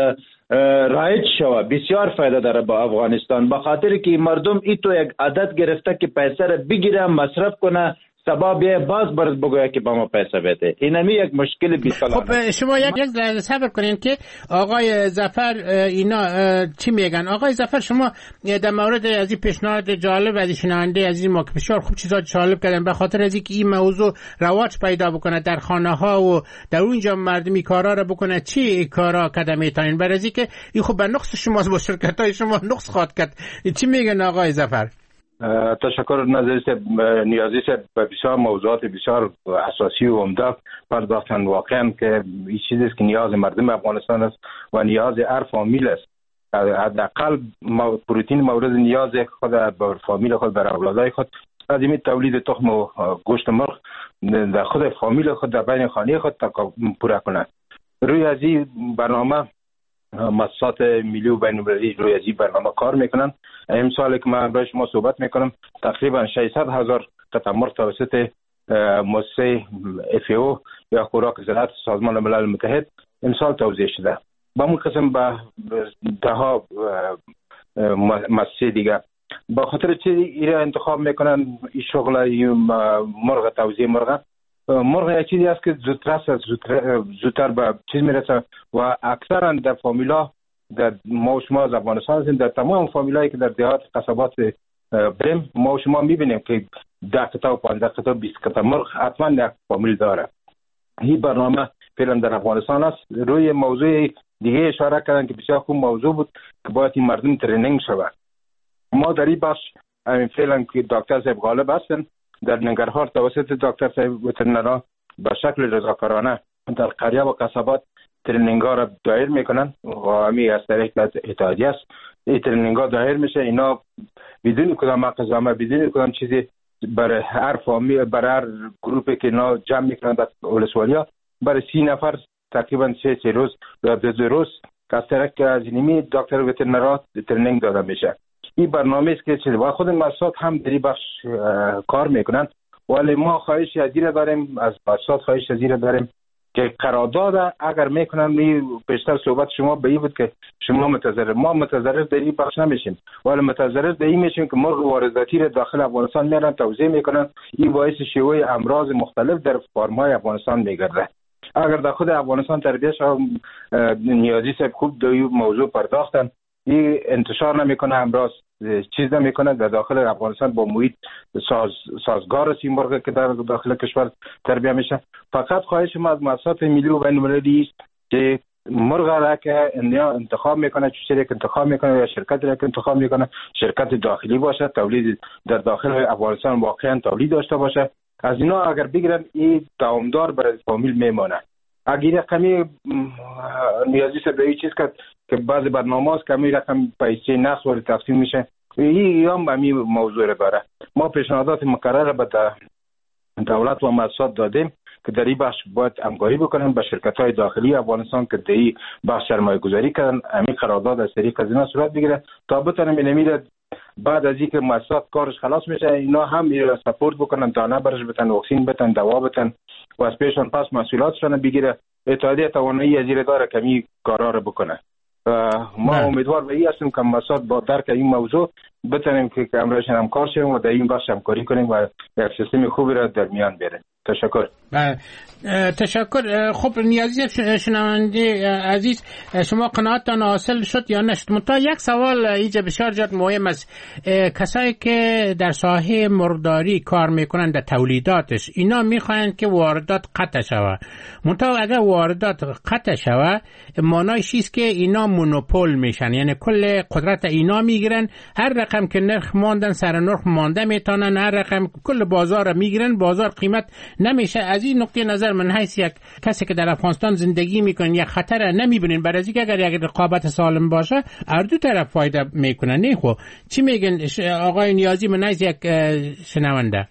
Speaker 6: رایج شوه بسیار فایده داره با افغانستان، به خاطر که مردم ای تو یک عادت گرفته که پیسه را بگیره مصرف کنه، سبب یه باز برد بگوید که با ما پیسه بده. اینمی یک مشکل بی‌سلامت.
Speaker 2: خب شما یک یک صبر کنین که آقای ظفر اینا چی میگن. آقای ظفر شما در مورد از این پیشنهاد جالب از شنونده از این ما که بسیار خوب چیزا جالب کردن، به خاطر از اینکه این موضوع رواج پیدا بکنه در خانه ها و در اونجا مردمی کارا رو بکنه، چی کارا قدمی تاین برای اینکه این خب به نقص شما با شرکت های شما نقص خواهد کرد. چی میگن آقای ظفر؟
Speaker 3: تشکر نظری صاحب. نیازی صاحب بسیار موضوعات بسیار اساسی و عمده پرداختن. واقعا که این چیزی است که نیاز مردم افغانستان است و نیاز هر فامیل است. حداقل پروتئین مورد نیاز خود بر فامیل خود، بر اولادای خود، از این تولید تخم و گوشت مرغ در خود فامیل خود در بین خانه خود پورا کنند. روی از این برنامه مؤسسات ملی و بین المللی روی از این برنامه کار میکنن. امسال که من برای شما صحبت میکنم تقریبا ششصد هزار قطعه مرغ توسط مؤسسه اف ای او یا خوراک زراعت سازمان ملل متحد امسال توزیع شده. با اون قسم به ده ها مؤسسه دیگه. با خاطر چی ایره انتخاب میکنن این شغل مرغ توزیع مرغ مرغ یک چیزی است که زودتر زودتر به چیز میرسه و اکثرا در فامیلا در ما و شما از افغانستان هستیم، در تمام فامیلایی که در دهات قصبات بریم ما و شما میبینیم که ده کتا و پانزده کتا بیست کتا مرغ حتما یک فامیل داره. این برنامه فعلا در افغانستان است. روی موضوع دیگه اشاره کردن که بسیار خوب موضوع بود که باید این مردم ترینینگ شود. ما در این بخش فعلا که دکتر صاحب غالب هستن در ننگرهار توسط دکتر صاحب وترنرا به شکل رضاکارانه در قریه و قصبات ترینینگ ها را دایر میکنن و همی از طریق اتحادیه است. این ترینینگ ها دایر میشه، اینا بدون کدام اقزامه بدون کدام چیزی برای هر فامیل برای هر گروپی که اینا جمع میکنن در ولسوالیا برای سی نفر تقریبا سه سه روز یا دو روز از طریق از نیمی دکتر وترنرا ترینینگ داده میشه. این برنامه است که چیزی و خود مؤسسات هم در این بخش کار میکنن، ولی ما خواهش ازیره داریم از مؤسسات خواهش ازیره داریم که قرارداد اگر میکنن می بیشتر صحبت شما به این بود که شما متضرر ما متضرر در این بخش نمیشیم، ولی متضرر در این میشیم که مرغ وارداتی را داخل افغانستان میارن توزیع میکنن. این باعث شیوه امراض مختلف در فارم‌های افغانستان میگرده. اگر در خود افغانستان تربیت شد نیازی صاحب خوب در این موضوع پرداختن، این انتشار نمیکنه امراض چیز نمیکنه در داخل افغانستان با محیط ساز سازگار است این مرغ که در داخل کشور تربیت میشه. فقط خواهش ما از مؤسسات ملی و بین‌المللی است که مرغ را که انتخاب میکنه چه شرکت انتخاب میکنه یا شرکت را که انتخاب میکنه شرکت داخلی باشه، تولید در داخل افغانستان واقعا تولید داشته باشه. از اینا اگر بگیرن این دوامدار برای فامیل میمونه. اگر کمی نیازی است به این چیز که بعضی برنامه است کمی رقم پیسه نقص وارد تقسیم میشه، این هم به این موضوع را داره. ما پیشنهادات مکرر به دولت و مؤسسات دادیم که در این بخش باید همکاری بکنن با شرکت‌های داخلی افغانستان که در این بخش سرمایه گذاری کردن، همین قرارداد از طریق از اینا صورت بگیره تا بتونن بنمیره بعد از اینکه مؤسسات کارش خلاص میشه اینا هم میره سپورت بکنن، دانه برش بتن، واکسین بتن، دوا بتن و از پیشان پس مسئولیتشون بگیره. اتحادیه توانایی ازیره داره کمی کارا رو بکنه. ما امیدوار به این هستیم که مؤسسات با درک این موضوع بتونیم که امروز هم کار شیم و در این بخش همکاری کنیم و یک سیستم خوبی را در میان بیاریم. تشکر.
Speaker 2: تشکر. خب نیازی شنونده عزیز شما قناعتتان حاصل شد یا نشد؟ منتها یک سوال اینجا بسیار جد مهم است. کسایی که در ساحه مرغداری کار میکنن در تولیداتش اینا میخواین که واردات قطع شود. منتها اگر واردات قطع شود معنیش چیست که اینا مونوپول میشن، یعنی کل قدرت اینا میگیرن، هر رقم که نرخ ماندن سر نرخ مانده میتونن، هر رقم کل بازار میگیرن، بازار قیمت نمیشه. از این نقطه نظر من حیث یک کسی که در افغانستان زندگی میکنن یک خطر نمیبینین، برای اینکه اگر یک رقابت سالم باشه هر دو طرف فایده میکنن. نه خب چی میگن آقای نیازی؟ من حیث یک شنونده.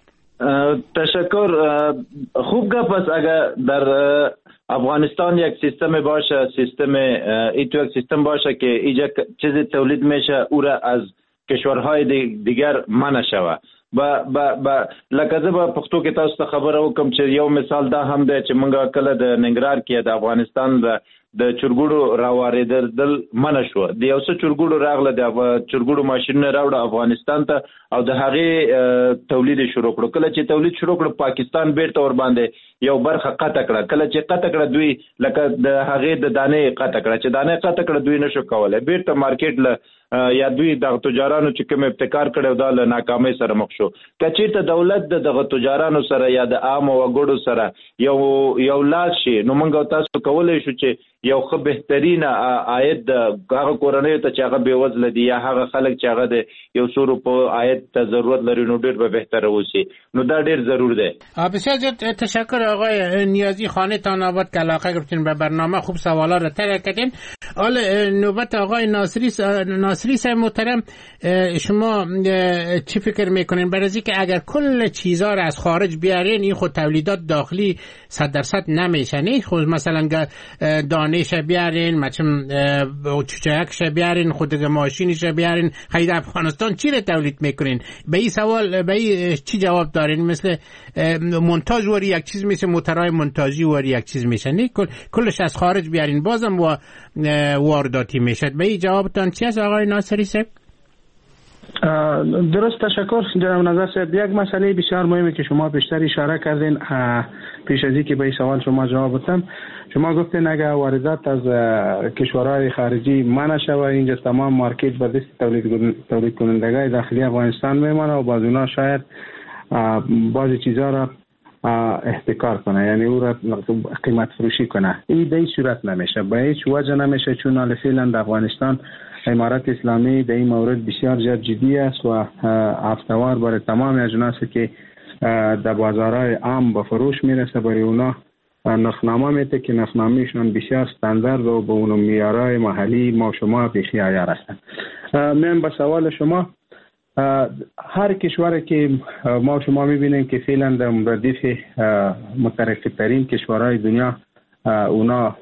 Speaker 6: تشکر. خوب گپ است اگر در افغانستان یک سیستم باشه، سیستم ایتو یک سیستم باشه که اینجا چیزی تولید میشه او را از کشورهای دیگر منع شوه. با با با لکه زه به پښتو کې تاسو ته خبره وکم چې یو مثال دا هم دی چې موږ کله د ننګرهار کې د افغانستان د د چرګوړو راوارېدل منع شو. د یو څه چرګوړو راغله د چرګوړو ماشینونه راوړه افغانستان ته او د هغې تولید شروع کړو. کله چې تولید شروع کړو پاکستان بیرته ور باندې یو برخه قطع کړه. کله چې قطع کړه دوی لکه د هغې د دانې قطع کړه چې دانې قطع کړه دوی نشو کولی بیرته مارکیټ له یا دوی د تجارانو چې کوم ابتکار کړو دا له ناکامۍ سره مخ شو. که چېرته دولت د دغه تجارانو سره یا د عامو وګړو سره یو یو لاس شي نو موږ تاسو کولی شو چې یو ښه بهترینه عاید هغه کورنیو ته چې هغه بېوزله دي یا هغه خلک چې هغه د یو څو روپو عاید ته ضرورت لري نو ډېر به بهتره اوسي. نو دا ډېر ضرور دی.
Speaker 2: بسیار زیاد تشکر آقای نیازی. خانه تان آباد که علاقه گرفتین به برنامه، خوب سوالا رو طرح کردین. حالا نوبت آقای ناصری ناصری صاحب محترم، شما چی فکر میکنین برای اینکه اگر کل چیزا رو از خارج بیارین این خود تولیدات داخلی صد درصد نمیشه؟ نه خود مثلا دانش بیارین، مثلا چوچکش بیارین، خود ماشینش بیارین، خرید افغانستان چی رو تولید میکنین؟ به این سوال به این چی جواب دارین؟ مثل مونتاژ وری یک چیز مثل موترهای منتاجی و یک چیز میشه، نه کل کلش از خارج بیارین بازم و وارداتی میشه. به این جوابتان چی است آقای ناصری صاحب؟
Speaker 4: درست، تشکر جناب نظر صاحب. یک مسئله بسیار مهمه که شما بیشتر اشاره کردین پیش از اینکه به این سوال شما جواب بدم. شما گفتین اگر واردات از کشورهای خارجی منع شود، اینجا تمام مارکت به دست تولید تولید کنندگان داخلی افغانستان میمانه و بعض اونا شاید بعضی چیزا را احتکار کنه، یعنی او را قیمت فروشی کنه. این به این صورت نمیشه، به هیچ وجه نمیشه، چون حال فعلا در افغانستان امارت اسلامی در این مورد بسیار زیاد جدی است و هفته‌وار برای تمام اجناسی که در بازارهای عام به فروش میرسه برای اونا نرخنامه میده که نرخنامه‌شان بسیار استاندارد و به اون معیارهای محلی ما شما پیشی عیار هستند. من به سوال شما، هر کشوری که ما شما میبینیم که فعلا در ردیف مترقی ترین کشورهای دنیا اونا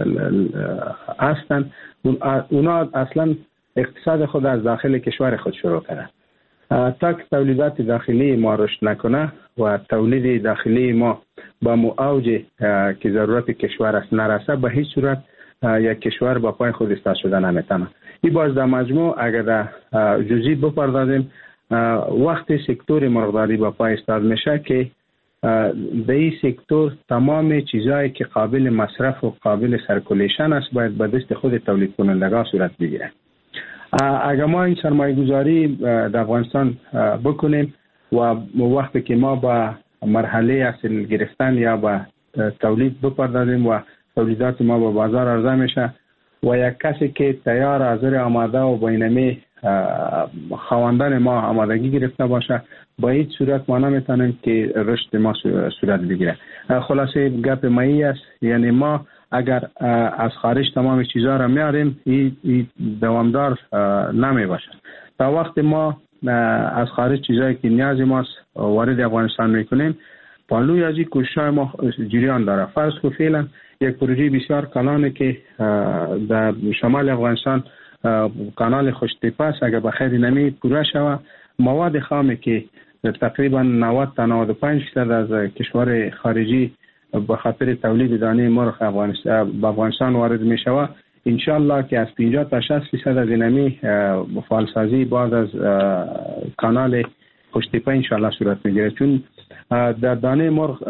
Speaker 4: هستند، اونا اصلا اقتصاد خود از داخل کشور خود شروع کردن. تا که تولیدات داخلی ما رشد نکنه و تولید داخلی ما با مو اوج که ضرورت کشور است نرسه، به هیچ صورت یک کشور با پای خود ایستاد شده نمیتونه. این باز در مجموع اگر در جزئی بپردازیم، وقتی سکتور مرغداری با پای ایستاد میشه که در این سکتور تمام چیزایی که قابل مصرف و قابل سرکولیشن است باید به دست خود تولید کنندگان صورت بگیره. اگر ما این سرمایه گذاری در افغانستان بکنیم و وقتی که ما با مرحله اصل گرفتن یا با تولید بپردازیم و تولیدات ما با بازار عرضه میشه و یک کسی که تیار حاضر آماده و بینمی خواندن ما آمادگی گرفته باشه، با هیچ صورت ما نمیتونیم که رشد ما صورت بگیره. خلاصه گپ مایی است، یعنی ما اگر از خارج تمام چیزها را میاریم این دوامدار نمی باشه. تا وقت ما از خارج چیزایی که نیاز ماست وارد افغانستان میکنیم، پالوی از این کوشش‌های ما جریان داره. فرض کن فعلا یک پروژه بسیار کلانه که در شمال افغانستان کانال خوشتیپه است، اگر بخیر نمی پوره شود، مواد خامی که تقریبا نود تا نود و پنج درصد از کشور خارجی به خاطر تولید دانه مرغ افغانستان به افغانستان وارد می شود، ان شاء الله که از پنجاه تا شصت درصد از اینمی فعالسازی بعد از کانال خوشتیپه ان شاء الله صورت میگیره، چون در دانه مرغ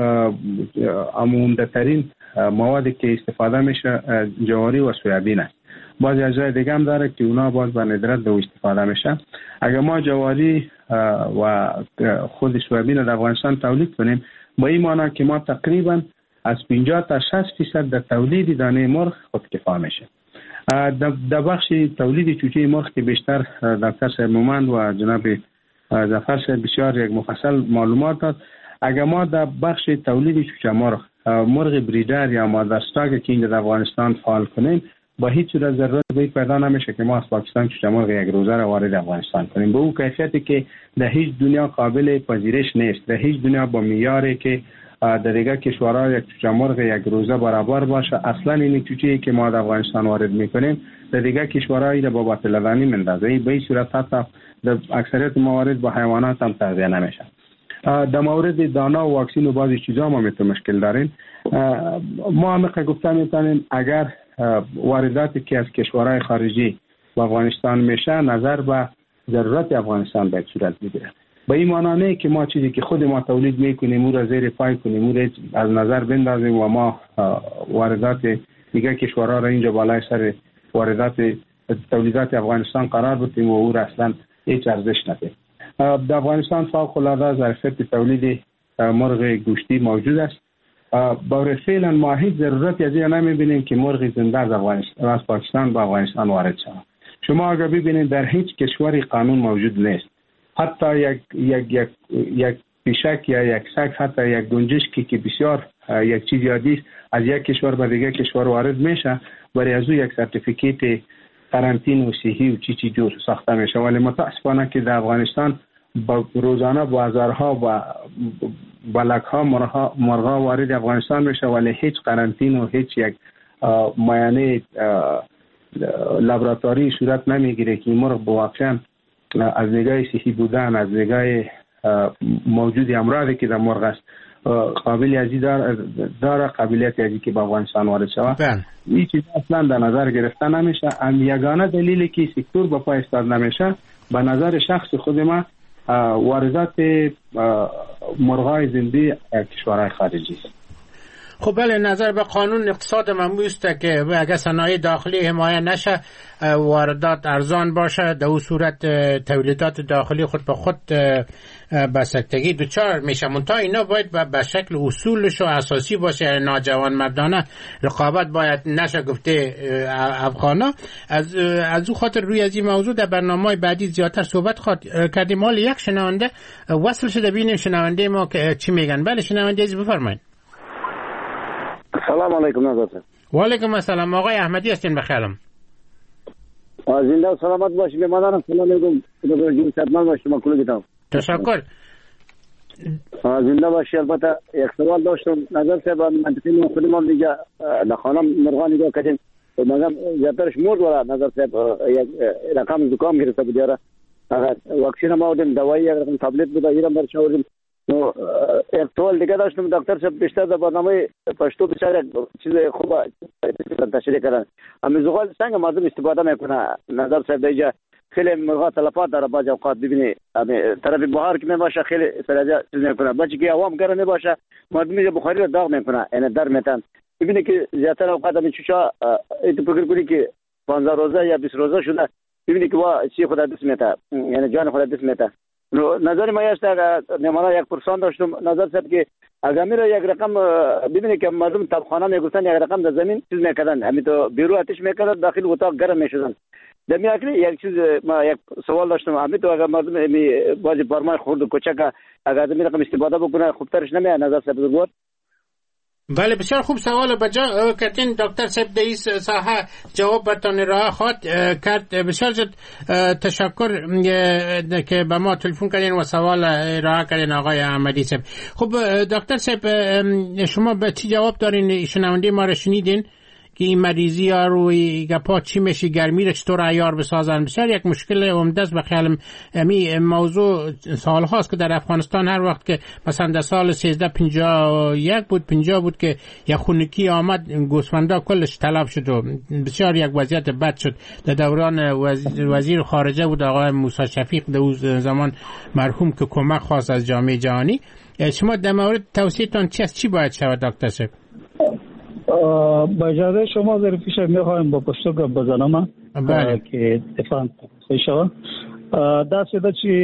Speaker 4: عمومی ترین موادی که استفاده میشه جواری و سویابین است. بعضی از جای دیگه هم داره که اونا باز به ندرت دو استفاده میشه. اگر ما جواری و خود سویابین در افغانستان تولید کنیم، با این معنی که ما تقریبا از پنجاه تا شصت درصد در تولید دانه مرغ خودکفا میشه. در بخش تولید چوچه مرغ که بیشتر دکتر صاحب مومند و جناب ظفر صاحب بسیار یک مفصل معلومات داد. اگر ما در بخش تولید چوچه مرغ مرغ بریدر یا مادر استاک که اینجا در افغانستان فعال کنیم، با هیچ صورت ضرورت به پیدا نمیشه که ما از پاکستان چوچه مرغ یک روزه را وارد افغانستان کنیم. به اون کیفیتی که در هیچ دنیا قابل پذیرش نیست، در هیچ دنیا با معیاری که در دیگر کشورها یک چوچه مرغ یک روزه برابر باشه. اصلا این چوچه‌ای که ما در افغانستان وارد میکنیم در دیگر کشورها این با باطل‌دانی مندازه. به این صورت حتی در اکثریت موارد با حیوانات هم تغذیه نمیشه. در مورد دانا و واکسین و بعضی چیزا ما میتونیم مشکل داریم. ما هم گفتم میتونیم اگر وارداتی که از کشورهای خارجی و افغانستان میشه نظر به ضرورت افغانستان باید صورت بگیره. به این معنی نه که ما چیزی که خود ما تولید میکنیم او را زیر پای کنیم، او را از نظر بندازیم و ما واردات دیگه کشورها را اینجا بالای سر واردات تولیدات افغانستان قرار بدیم و او را اصلا هیچ ارزش ندهیم. در افغانستان فوق العاده ظرفیت تولید مرغ گوشتی موجود است. برای فعلا ما هیچ ضرورتی از این نمیبینیم که مرغ زنده از افغانستان از پاکستان به افغانستان وارد شود. شما اگر ببینید در هیچ کشوری قانون موجود نیست. حتی یک یک یک یک پیشک یا یک سگ، حتی یک گنجشکی که بسیار یک چیز یادی است از یک کشور به دیگر کشور وارد میشه، برای از او یک سرتیفیکیت قرنطین و صحی و چی چی جور ساخته میشه. ولی متاسفانه که در افغانستان با روزانه بازارها و بلک‌ها مرغا مرغا وارد افغانستان میشه، ولی هیچ قرنطین و هیچ یک معاینه لابراتواری صورت نمیگیره که مرغ واقعا از نگاه صحی بودن، از نگاه موجود امراضی که در مرغ است قابل ازی داره داره قابلیت ازی که به افغانستان وارد شود. این چیز اصلا در نظر گرفته نمیشه. ام یگانه دلیلی که سکتور به پای استاد نمیشه به نظر شخص خود ما واردات مرغای زنده کشورهای خارجی است.
Speaker 2: خب بله، نظر به قانون اقتصاد ممنوع است که اگر صنایع داخلی حمایه نشه واردات ارزان باشه، در اون صورت تولیدات داخلی خود به خود به سکتگی دوچار میشه. منتها اینا باید به شکل اصولش و اساسی باشه، ناجوان مردانه رقابت باید نشه گفته افغانا. از از اون خاطر روی از این موضوع در برنامه‌های بعدی زیادتر صحبت کردیم. مال یک شنونده وصل شده، ببینیم شنونده ما که چی میگن. بله شنونده عزیز بفرمایید.
Speaker 7: سلام علیکم نظر.
Speaker 2: و علیکم السلام. آقای احمدی هستین بخیرم.
Speaker 7: زنده و سلامت باشید. ممنونم. سلام علیکم. خدا خدمت باشید. مکلو گیتام.
Speaker 2: تشکر.
Speaker 7: زنده باشید. البته یک سوال داشتم نظر صاحب، منطقی خود ما دیگه لخانم مرغان نگاه کردیم، مگم زیادترش مرد ولا نظر صاحب یک رقم زکام گرفته بود یاره. واکسین ما بودیم، دوایی یک رقم تابلت بود، ایران برش آوردیم. نو یک سوال دیگه داشتم دکتر صاحب، بیشتر در برنامه پشتو بسیار چیز خوبه تشریح کردن. اما زغال څنګه مردم استفاده میکنه نظر صاحب؟ دیگه خیلی مرغا تلفات داره بعض اوقات، ببینی طرف بهار که میباشه خیلی سرجا چیز میکنه، بچه که عوام گرم میباشه مردمی بخاری رو داغ میکنه، یعنی در میتن. ببینی که زیادتر اوقات همین چوچا ایتو فکر کنی که پانزده روزه یا بیست روزه شده، ببینی که وا چی خدا دست میته، یعنی جان خدا دست میته. نظر ما است اگر نمونه یک پرسان داشتم نظر صاحب که اگر میره یک رقم ببینی که مردم تبخانه میگفتن یک رقم در زمین چیز میکردن، همین تو بیرو آتش میکردن، داخل اتاق گرم میشدن. در میاکلی یک چیز ما یک سوال داشتم، همین تو اگر مردم می بازی فرمای خورد و کوچک اگر در رقم استفاده بکنه خوبترش نمیاد نظر صاحب بزرگ؟
Speaker 2: بله بسیار خوب سوال بجا کردین دکتر صاحب، در این ساحه جواب برتان راه خواد کرد. بسیار زد تشکر که به ما تلفن کردین و سوال راه کردین آقای احمدی صاحب. خب دکتر صاحب شما به چی جواب دارین؟ شنونده ما رو شنیدین که این مریضی ها روی گپا چی میشه، گرمی رو چطور عیار بسازن؟ بسیار یک مشکل عمده است. بخیالم امی موضوع سال هاست که در افغانستان هر وقت که مثلا در سال سیزده پنجاه یک بود پنجاه بود که یک خونکی آمد، گوسفندا کلش تلف شد و بسیار یک وضعیت بد شد. در دوران وزیر, وزیر خارجه بود آقای موسی شفیق در اون زمان مرحوم که کمک خواست از جامعه جهانی. شما در مورد توصیه‌تان چی است؟ چی باید شود دکتر صاحب؟
Speaker 5: با اجازه شما ظریفی شد میخوایم با پشتو گپ بزنم که دفاع شوه. دا سیده چې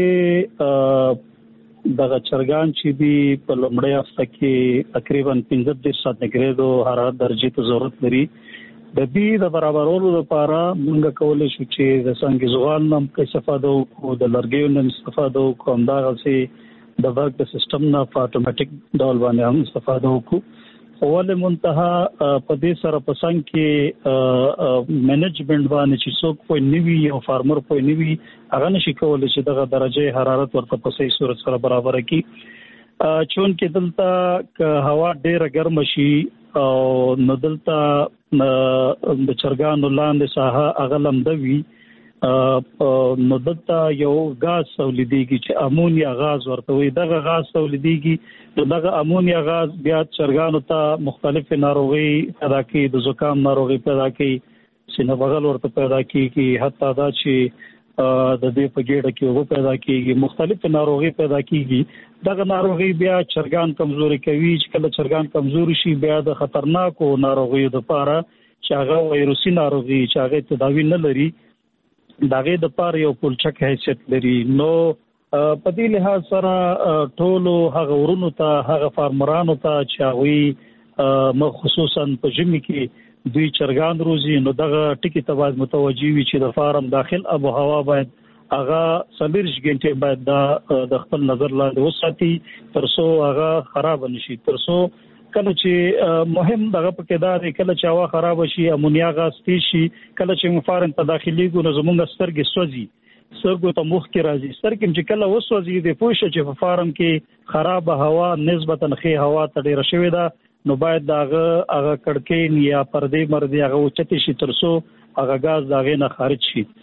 Speaker 5: دغه چرګان چې دي په لومړۍ هفته کې تقریبا پنځه دېرش سانتیګریډ حرارت درجې ته ضرورت لري. د دې د برابرولو لپاره موږ کولی شو چې د سنگ زغال نه استفاده وکړو، د لرګیو نه استفاده وکړو، همدغسې د برق د سیسټم نه په اتوماتیک ډول باندې هم استفاده وکړو. اول منتها په دې سره په څنګ کې منیجمنت باندې چې څوک په نیوي او فارمر په نیوي هغه نشي کولای چې دغه درجه حرارت ورته په صحیح صورت سره برابر کړي. چون کې دلته که هوا ډیره ګرم شي او نو دلته د چرګانو لاندې ساحه هغه لمده وي، نو دلته یو غاز تولیدېږي چې امونیا غاز ورته وي. دغه غاز تولیدېږي، دغه امونیا غاز بیا چرګانو ته مختلف ناروغي پیدا کوي، د زکام ناروغي پیدا کوي، سینه بغل ورته پیدا کیږي، حتی دا چې د دې په ګډه کې وګ پیدا کیږي، مختلف ناروغي پیدا کیږي. دغه ناروغي بیا چرګان کمزوري کوي، چې کله چرګان کمزوري شي بیا د خطرناکو ناروغیو لپاره چې هغه وایروسي ناروغي چې هغه تداوی نه لري دغه د پاره یو پولچک حیثیت لري. نو په دې لحاظ سره ټولو هغه ورونو ته هغه فارمرانو ته چې هغه خصوصا په ژمي کې دوی چرګان روزي، نو دغه ټکی ته باید متوجي وي چې د فارم داخل اب و هوا باید هغه څلوېښت غنټې باید د خپل نظر لاندې وساتي ترڅو هغه خراب نشي. ترڅو کله چې مهم دغه پکې دا دی کله چې هوا خراب شي امونیا غاز تیز شي، کله چې مفارن ته داخلي ګو نو زمونږ سترګې سوځي، سترګو ته مخ کې راځي. سترګې چې کله وسوځي د پوښ چې په فارم کې خراب هوا نسبتا ښه هوا ته ډیره شوې ده، نو باید داغه هغه کړکۍ یا پردې مردې هغه اوچتې شي ترڅو هغه غاز داغه نه خارج شي.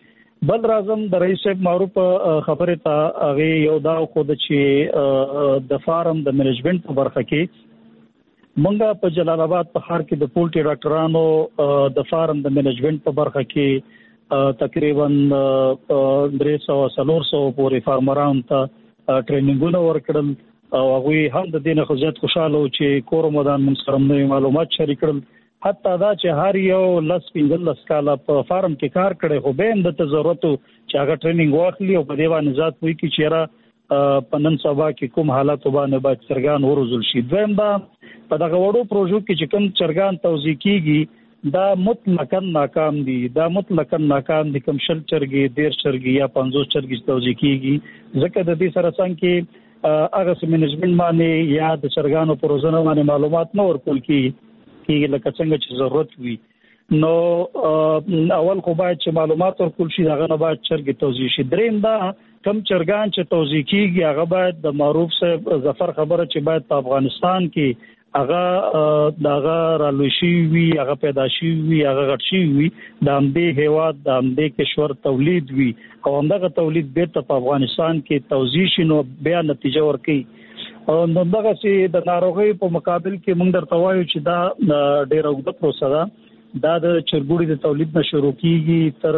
Speaker 5: بل راځم د رئیس صاحب معروف خبره ته هغه یو دا خود چې د فارم د منیجمنت په برخه کې مونږه په جلال آباد په ښار کې د پولټي ډاکټرانو د فارم د منیجمنت په برخه کې تقریبا درې سوه څلور سوه پورې فارمرانو ته ټریننګونه ورکړل او هغه هم د دې نه خزيات خوشاله او چې کور مدان موږ سره نوې معلومات شریک کړل حتی دا چې هر یو لس پنځه لس کاله په فارم کې کار کړي خو به هم د ضرورت چې هغه ټریننګ واخلي او په دې باندې ذات وي چې چیرې په نن سبا کې کوم حالات باندې باید چرګان ورزول شي. دویم دا په دغه وړو پروژو کې چې کوم چرګان توزیع کیږي دا مطلقاً ناکام دي دا مطلقاً ناکام دي کوم شل چرګي ډیر چرګي یا پنځوس چرګي توزیع کیږي ځکه د دې سره څنګه کې هغه سم منیجمنت باندې یا د چرګانو پروژو باندې معلومات نه ورکول کیږي کیږي لکه څنګه چې ضرورت وي نو اول خو باید چې معلومات ورکول شي هغه نه باید چرګ توزیع شي. دریم دا کم چرګان چې توزیع کیږي هغه باید د معروف صاحب ظفر خبره چې باید په افغانستان کې هغه دغه رالوشي وي هغه پیدا شي وي هغه غټ شي وي د امدې هیواد د امدې کشور تولید وي او همدغه تولید بیرته په افغانستان کې توزیع شي نو بیا نتیجه ورکړي. او نو دغه چې د ناروغي په مقابل کې موږ درته وایو چې دا ډېر اوږده پروسه ده. دا د چرګوړي د تولید نه شروع کیږي تر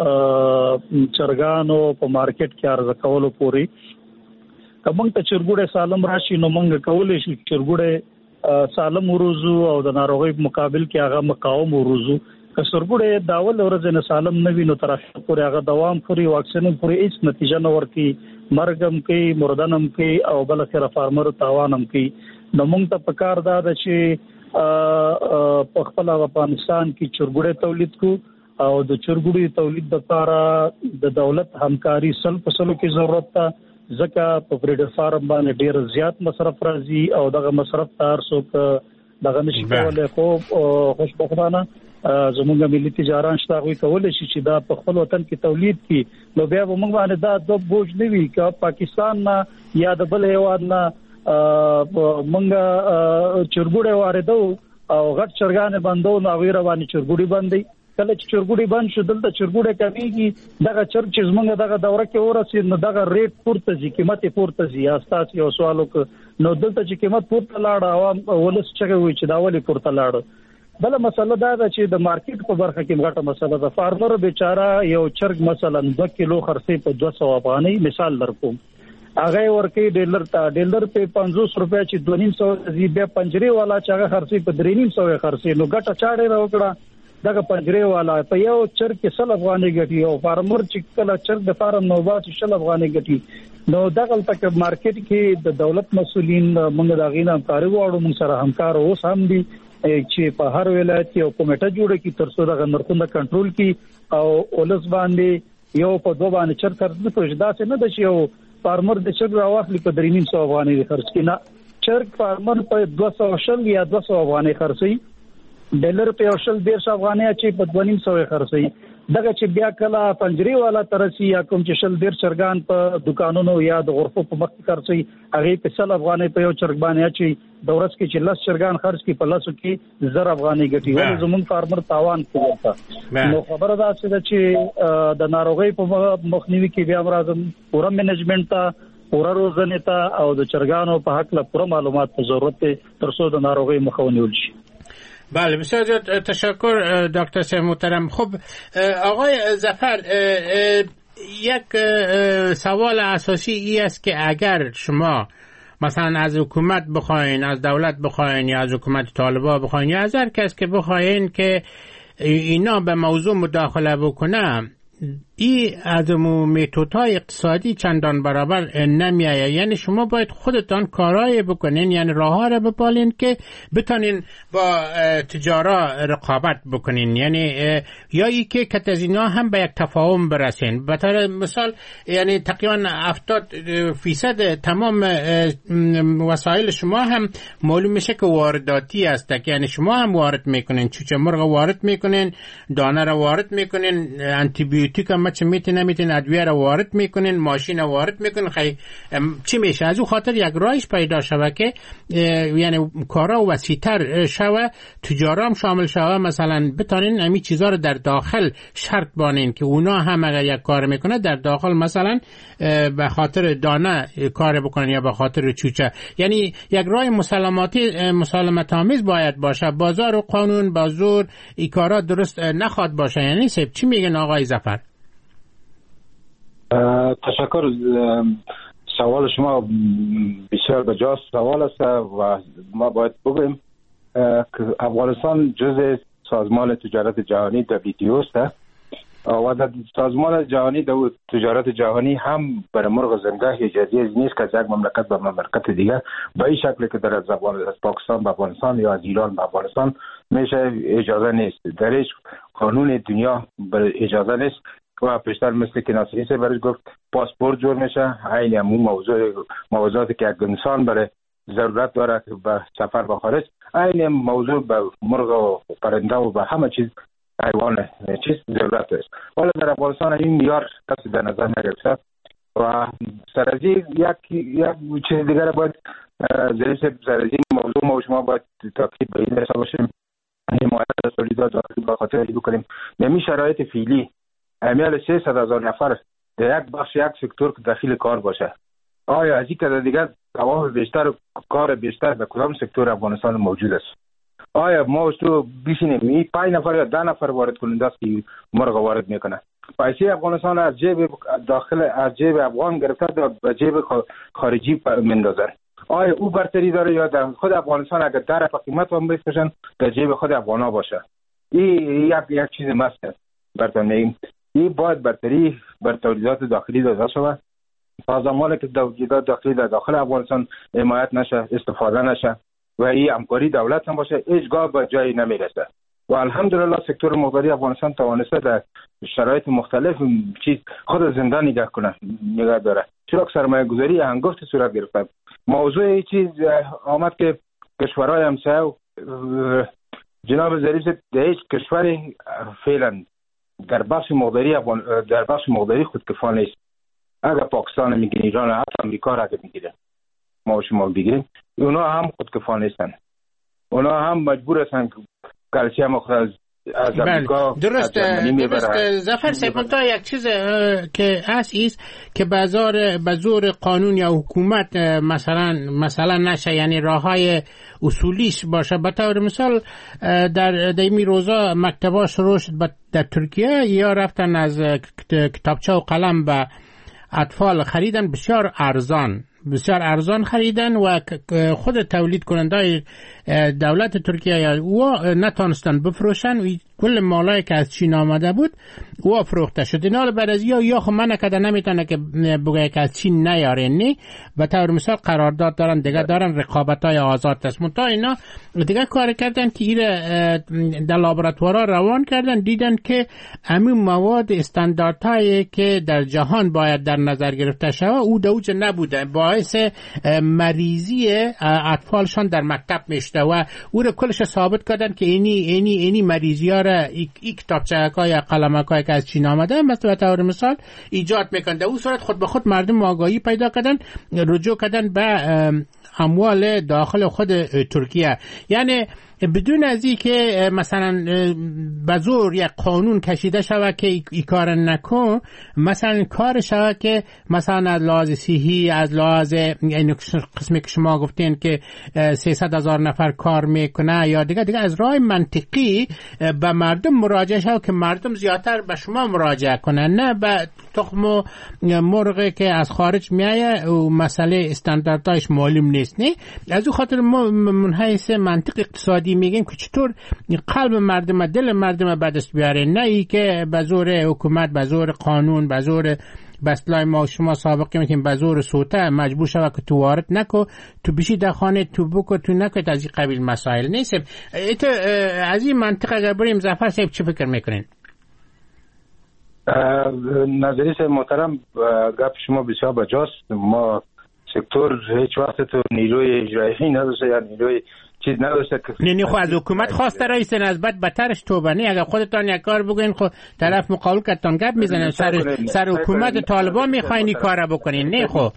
Speaker 5: چرګانو په مارکیټ کې عرضه کولو پورې. کوم ته چرګوړي سالم راشي نو موږ کولای شو چرګوړي سالم وروزو او د ناروغي په مقابل کې هغه مقاوم وروزو. که چرګوړي داول ورځ نه سالم نه وي نو تر اخره پورې هغه دوام پورې واکسین پورې هیڅ نتیجه نه ورکړي مرګم کې مردنم کې او بل سره فارمر تاوانم کې. نو موږ ته پکار دا ده چې په خپل افغانستان کې چرګوړي تولید کو او د چرګوړي تولید لپاره د دولت همکاري سل په سلو کې ضرورت ده ځکه په بریډر فارم باندې ډیر زیات مصرف راځي او دغه مصرف تر څو دغه نشي کولای خو خوشبختانه زمونږ ملي تجاران شته غوي کولای شي چې دا په خپل وطن کې تولید کړي نو بیا موږ باندې دا د بوج نه وي چې پاکستان نه یا د بل هیواد نه موږ چرګوړي واردو او غټ چرګان بندو نو غیر باندې چرګوړي باندې کله چې چرګوړي بند شو دلته چرګوړي کمیږي دغه چرګ چې زمونږ دغه دوره کې ورسې نو دغه ریټ پورته ځي قیمت پورته ځي اساس یو سوالو نو دلته چې قیمت پورته لاړ عوام ولس چې وي چې دا ولې پورته لاړ. بل مسله دا ده چې د مارکیټ په برخه کې غټه مسله ده. فارمر بیچاره یو چرګ مثلا دو کیلو خرڅي په دوه سوه افغانۍ مثال درکوم هغه ورکې ډیلر ته ډیلر په پنځوس روپیا چې دوه نیم سوه زی بیا پنجري والا چې هغه خرڅي په درې نیم سوه خرڅي نو ګټه چاړې راوکړه دغه پنجري والا په یو چرګ کې سل افغانۍ ګټي او فارمر چې کله چرګ د فارم نو باسي شل افغانۍ ګټي نو دغه تک مارکیټ کې د دولت مسولین موږ دا غینه همکاري وړو موږ سره همکار اوس هم دي چې په هر ولایت یو کمیټه جوړه کی تر څو د نرخونو کنټرول کی او ولس باندې یو په دوه باندې چر خرڅ کوي دا څه نه د یو فارمر د چرګ راوخلی په درې نیم سوه افغانۍ خرڅ کینا چرګ فارمر په دوه سوه شل یا دوه سوه افغانۍ خرڅي ډالر په شل ډیر افغانۍ چې په دوه نیم سوه خرڅي دغه چې بیا کله پنجري والا ترسي یا کوم چې شل ډیر چرګان په دکانونو یا د غرفو په مخ خرڅي هغه په سل افغانۍ په یو چرګ باندې چې دورس کې چې لس چرګان خرڅ کی په لاسو کې زر افغانۍ ګټي ول زمون فارمر تاوان کوي نو خبره ده چې د ناروغي په مخنیوي کې بیا راځم پوره منیجمنت ته پوره روزنه ته او د چرګانو په حق له پوره معلومات ته ضرورت تر څو د ناروغي مخاوني ولشي.
Speaker 2: بله بسیار زیاد تشکر دکتر صاحب محترم. خب آقای ظفر یک سوال اساسی ای است که اگر شما مثلا از حکومت بخواین از دولت بخواین یا از حکومت طالبان بخواین یا از هر کس که بخواین که اینا به موضوع مداخله بکنه این از میتودهای اقتصادی چندان برابر نمیایه. یعنی شما باید خودتان کارهای بکنین یعنی راهها را بپالین که بتانین با تجارا رقابت بکنین یعنی یا ای که کت از اینا هم به یک تفاهم برسین. به طور مثال یعنی تقریبا هفتاد فیصد تمام وسایل شما هم معلوم میشه که وارداتی است یعنی شما هم وارد میکنین چوچه مرغ وارد میکنین دانه را وارد میکنین انتی آنتیبیوتیک هم چه میتین نمیتین ادویه رو وارد میکنین، ماشین رو وارد میکنین، خیلی چی میشه؟ از اون خاطر یک رایش پیدا شوه که یعنی کارا وسیع‌تر شوه، تجارا هم شامل شوه، مثلا بتانین همین چیزا رو در داخل شرط بانین که اونا هم اگر یک کار میکنه در داخل مثلا به خاطر دانه کار بکنن یا به خاطر چوچه. یعنی یک راه مسالماتی مسالمت آمیز باید باشه. بازار و قانون با زور این کارا درست نخواد باشه. یعنی سب چی میگن آقای ظفر؟
Speaker 3: تشکر. سوال شما بسیار بجاست سوال است و ما باید بگویم که افغانستان جزء سازمان تجارت جهانی دبلیو تی او است و در سازمان جهانی در تجارت جهانی هم برای مرغ زنده اجازه نیست که از یک مملکت به مملکت دیگه به این شکلی که در از پاکستان به افغانستان یا از ایران به افغانستان میشه اجازه نیست. در هیچ قانون دنیا اجازه نیست و پیشتر مثل که ناصری سے برش گفت پاسپورت جور میشه. عین همون موضوع موضوعاتی که یک انسان برای ضرورت داره که به سفر به خارج، عین موضوع به مرغ و پرنده و به همه چیز حیوان چیز ضرورت است. حالا در افغانستان این میار کسی در نظر نگرفته و سرازی یک یک چیز دیگر باید ضریب سرازی موضوع ما و شما باید تاکید به این حساب باشیم. حمایت از تولیدات داخلی به خاطر این بکنیم نمی شرایط فعلی امیال سیصد هزار نفر در یک بخش یک سکتور که داخل کار باشه. آیا از این که دیگر توان بیشتر کار بیشتر در کدام سکتور افغانستان موجود است؟ آیا ما تو بیشینیم این پنج نفر یا ده نفر وارد کننده است که مرغ وارد میکنه؟ پیسه افغانستان از جیب داخل از جیب افغان گرفته به جیب خارجی مندازن. آیا او برتری داره یا در خود افغانستان اگر در قیمت هم بفروشن در جیب خود افغانا باشه؟ این یک یک چیز مست است. برتری این باید برتری بر تولیدات داخلی داده شود تا زمانی که تولیدات داخلی در داخل افغانستان حمایت نشه، استفاده نشه و این همکاری دولت هم باشه، هیچگاه به جایی نمیرسه. و الحمدلله سکتور مخبری افغانستان توانسته در شرایط مختلف چیز خود زنده نگاه کنه نگاه داره. چرا که سرمایه گذاری هنگفت صورت گرفته. موضوع این چیز آمد که کشورهای همسایه جناب ظریف در هیچ کشوری فعلا در بخش مخبری در بخش مخبری خودکفا نیست. اگر پاکستان میگیره، ایران، حتی امریکا را اگر میگیره، ما و شما بگیریم، اونا هم خودکفا نیستن. اونا هم مجبور هستن کلسیم خود از از امریکا.
Speaker 2: درست درست ظفر صاحب، تا یک چیز که هست ایست که بازار بازور قانون یا حکومت مثلا مثلا نشه، یعنی راههای اصولیش باشه. به طور مثال در دیمی روزا مکتبا شروع شد در ترکیه، یا رفتن از کتابچه و قلم به اطفال خریدن بسیار ارزان بسیار ارزان خریدن و خود تولید کننده دولت ترکیه یا او نتانستن بفروشن و کل مالایی که از چین آمده بود او فروخته شد. اینا بعد از یا یا خب من کده نمیتونه که بگه که از چین نیارین نی به طور مثال قرارداد دارن دیگه دارن رقابت‌های آزاد است. منتها اینا دیگه کار کردن که ایره در لابراتوارا روان کردن، دیدن که همین مواد استانداردهایی که در جهان باید در نظر گرفته شود او دوج نبوده، باعث مریضی اطفالشان در مکتب میشته و او رو کلش ثابت کردن که اینی اینی اینی مریضی ها را یک کتابچه‌ها یا قلمک‌ها که از چین آمده مثلا طور مثال ایجاد میکنه. در اون صورت خود به خود مردم آگاهی پیدا کردن، رجوع کردن به اموال داخل خود ترکیه. یعنی بدون از این که مثلا به زور یک قانون کشیده شود که ای کار نکن، مثلا کار شود که مثلا از لحاظ صحی، از لحاظ این قسمی که شما گفتین که سیصد هزار نفر کار میکنه یا دیگه دیگه از راه منطقی به مردم مراجعه شود که مردم زیادتر به شما مراجعه کنن، نه به تخم و مرغی که از خارج میایه و مسئله استانداردهایش معلوم نیست. نه از اون خاطر ما من حیث منطق اقتصادی میگیم که چطور قلب مردم، دل مردم به دست بیاره، نه ای که به زور حکومت، به زور قانون، به زور بسلای ما شما سابقه میتونیم به زور سوته مجبور شود که تو وارد نکو، تو بشی در خانه، تو بکو، تو نکو. از این قبیل مسائل نیست. ایت از این منطق اگر بریم ظفر صاحب چی فکر میکنین؟
Speaker 3: نظری سے محترم گپ شما بسیار بجاست. ما سکتور هیچ وقت تو نیروی اجرایی نداشته یا نیروی چیز نداشته که
Speaker 2: نه نه خب از حکومت خواسته رئیس نسبت بدترش توبه نه اگر خودتان یک کار بگین خب طرف مقابل کتان گپ میزنه سر سر حکومت طالبان میخواین این کارو بکنین نه خب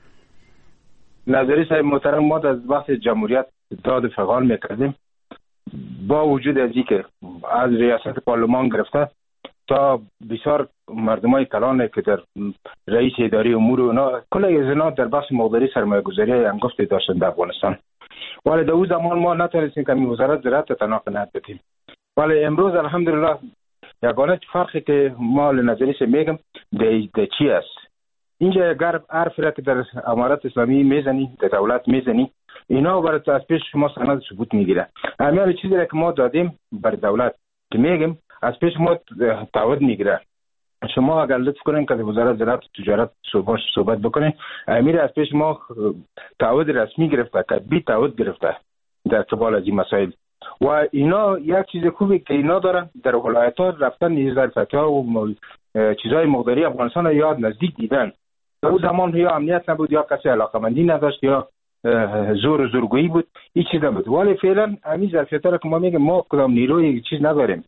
Speaker 3: نظری صاحب محترم ما از وقت جمهوریت داد فعال میکردیم با وجود از اینکه از ریاست پارلمان گرفته تا بسیار مردمای کلان که در رئیس اداره امور اونا کل از اینا در بخش مقداری سرمایه گذاری انگفت داشتن در افغانستان ولی در اون زمان ما نتونستیم که وزارت زراعت تناق نهاد بدیم ولی امروز الحمدلله یگانه فرقی که ما لنظری سے میگم در چی است اینجا اگر حرف را که در امارت اسلامی میزنی در دولت میزنی اینا برای از پیش شما سند ثبوت میگیره همین چیزی را که ما دادیم بر دولت که میگم از پیش ما تعهد میگیره شما اگر لطف کنین که وزارت زراعت تجارت صحبت صحبت بکنین امیر از پیش ما تعهد رسمی گرفته که بی تعهد گرفته در قبال از این مسائل و اینا یک چیز خوبی که اینا دارن در ولایت ها رفتن نیز فتوا و چیزای مقداری افغانستان یاد نزدیک دیدن در اون زمان یا امنیت نبود یا کسی علاقمندی نداشت یا زور و زورگویی بود این چیز نبود ولی فعلا همین ظرفیت را که ما میگیم ما کدام نیروی چیز نداریم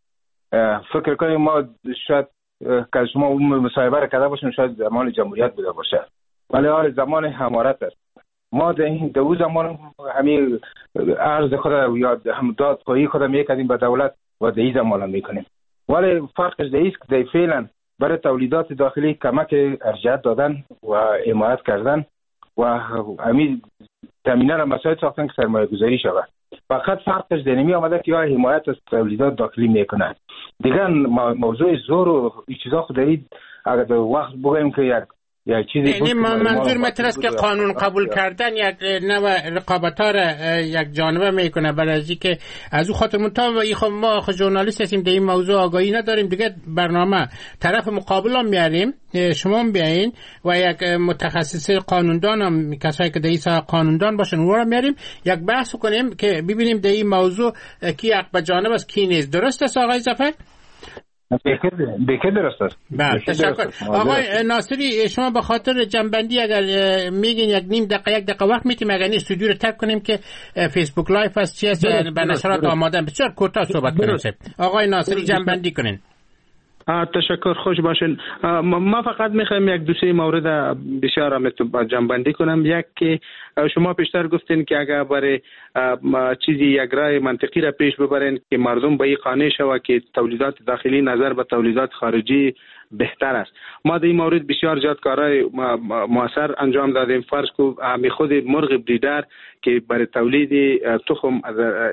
Speaker 3: فکر کنیم ما شاید که شما اون مصاحبه را کرده باشیم شاید زمان جمهوریت بوده باشه ولی حال زمان حمارت است ما در این دو زمان همین عرض خود یا هم دادخواهی خود میکردیم به دولت و در این زمان هم میکنیم ولی فرقش در است که فعلا برای تولیدات داخلی کمک ارجاعات دادن و حمایت کردن و همین تامین مسائل ساختن که سرمایه گذاری شود فقط فرقش در نمی آمده که یا حمایت از تولیدات داخلی میکنن دیگه موضوع زور و این چیزا خود دارید اگر در وقت بگویم که یک یک چیزی
Speaker 2: یعنی منظور مطرح است که قانون قبول کردن یک نوع رقابت ها را یک جانبه میکنه برای از که از او خاطر منتها خب ما خب ژورنالیست هستیم در این موضوع آگاهی نداریم دیگه برنامه طرف مقابل هم میاریم شما هم بیاین و یک متخصص قانوندان هم کسایی که در این قانوندان باشن اون رو میاریم یک بحث کنیم که ببینیم در این موضوع کی یک به جانب است کی نیست درست است آقای ظفر؟
Speaker 3: بکه درست است.
Speaker 2: بله تشکر. آقای ناصری شما به خاطر جنبندی اگر میگین یک نیم دقیقه یک دقیقه وقت میتیم اگر این استودیو رو ترک کنیم که فیسبوک لایف است چی است به نشرات آمادن بسیار کوتاه صحبت کنیم. آقای ناصری جنبندی کنین.
Speaker 4: تشکر خوش باشین. ما فقط میخوایم یک دو سه مورد بسیار هم جنبندی کنم. یک که شما پیشتر گفتین که اگر برای چیزی یک رای منطقی را پیش ببرین که مردم به این قانع شوه که تولیدات داخلی نظر به تولیدات خارجی بهتر است. ما در این مورد بسیار زیاد کارهای موثر انجام دادیم. فرض کو همی خود مرغ بریدر که برای تولید تخم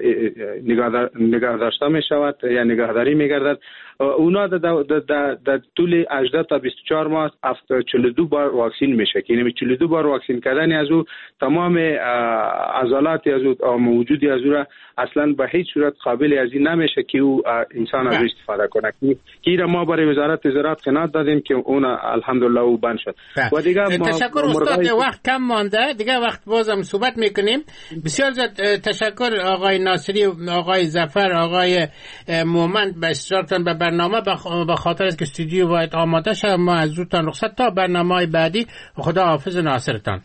Speaker 4: نگاه داشته می شود یا نگهداری می گردد اونا در طول هجده تا بیست و چهار ماه چهل و دو بار واکسین میشه که یعنی چهل و دو بار واکسین کردن از او تمام عضلات از او موجودی از او را اصلا به هیچ صورت قابل از این نمیشه که او انسان از استفاده کنه که را ما برای وزارت زراعت قناعت دادیم که اون الحمدلله او بند شد.
Speaker 2: و دیگه تشکر استاد وقت کم مانده دیگه وقت بازم صحبت میکنیم. بسیار زیاد تشکر آقای ناصری آقای ظفر آقای مومند به اشتراکتان به برنامه به خاطر از که استودیو باید آماده شد. ما از زودتان رخصت تا برنامه بعدی خدا حافظ ناصرتان.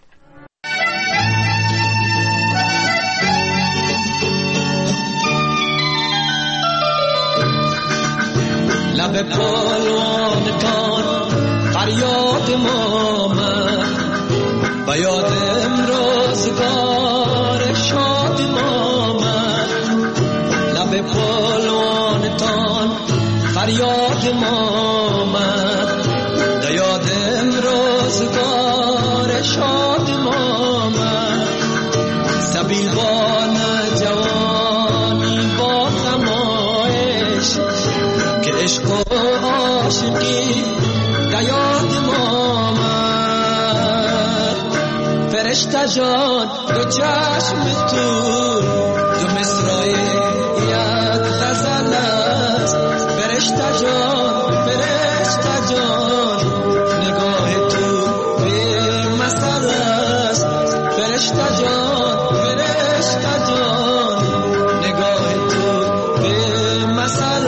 Speaker 8: لب پالوانتان فریاد مامد و یاد امروزگار شاد مامد لب پالوانتان فریاد مامد و یاد امروزگار شاد مامد سبیلوان جوانی با تمایش که عشق و عاشقی دیاد مامد فرشته جان دو چشم تو دو مصرای یک غزل است فرشته جان فرشته جان نگاه تو به مثل است فرشته جان فرشته جان نگاه تو به مثل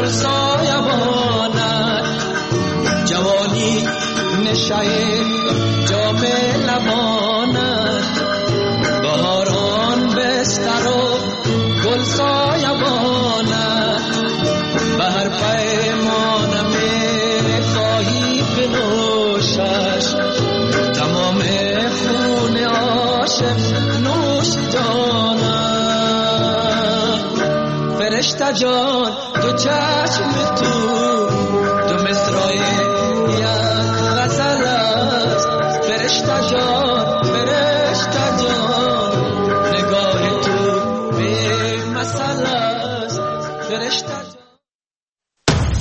Speaker 8: گل سایبانت، جوانی نشه جام لبانت، بهاران بستر و گل سایبانت، به هر پیمانم خواهی بنوشش، تمام خون عاشق نوش جانم. فرشته جان تو چشم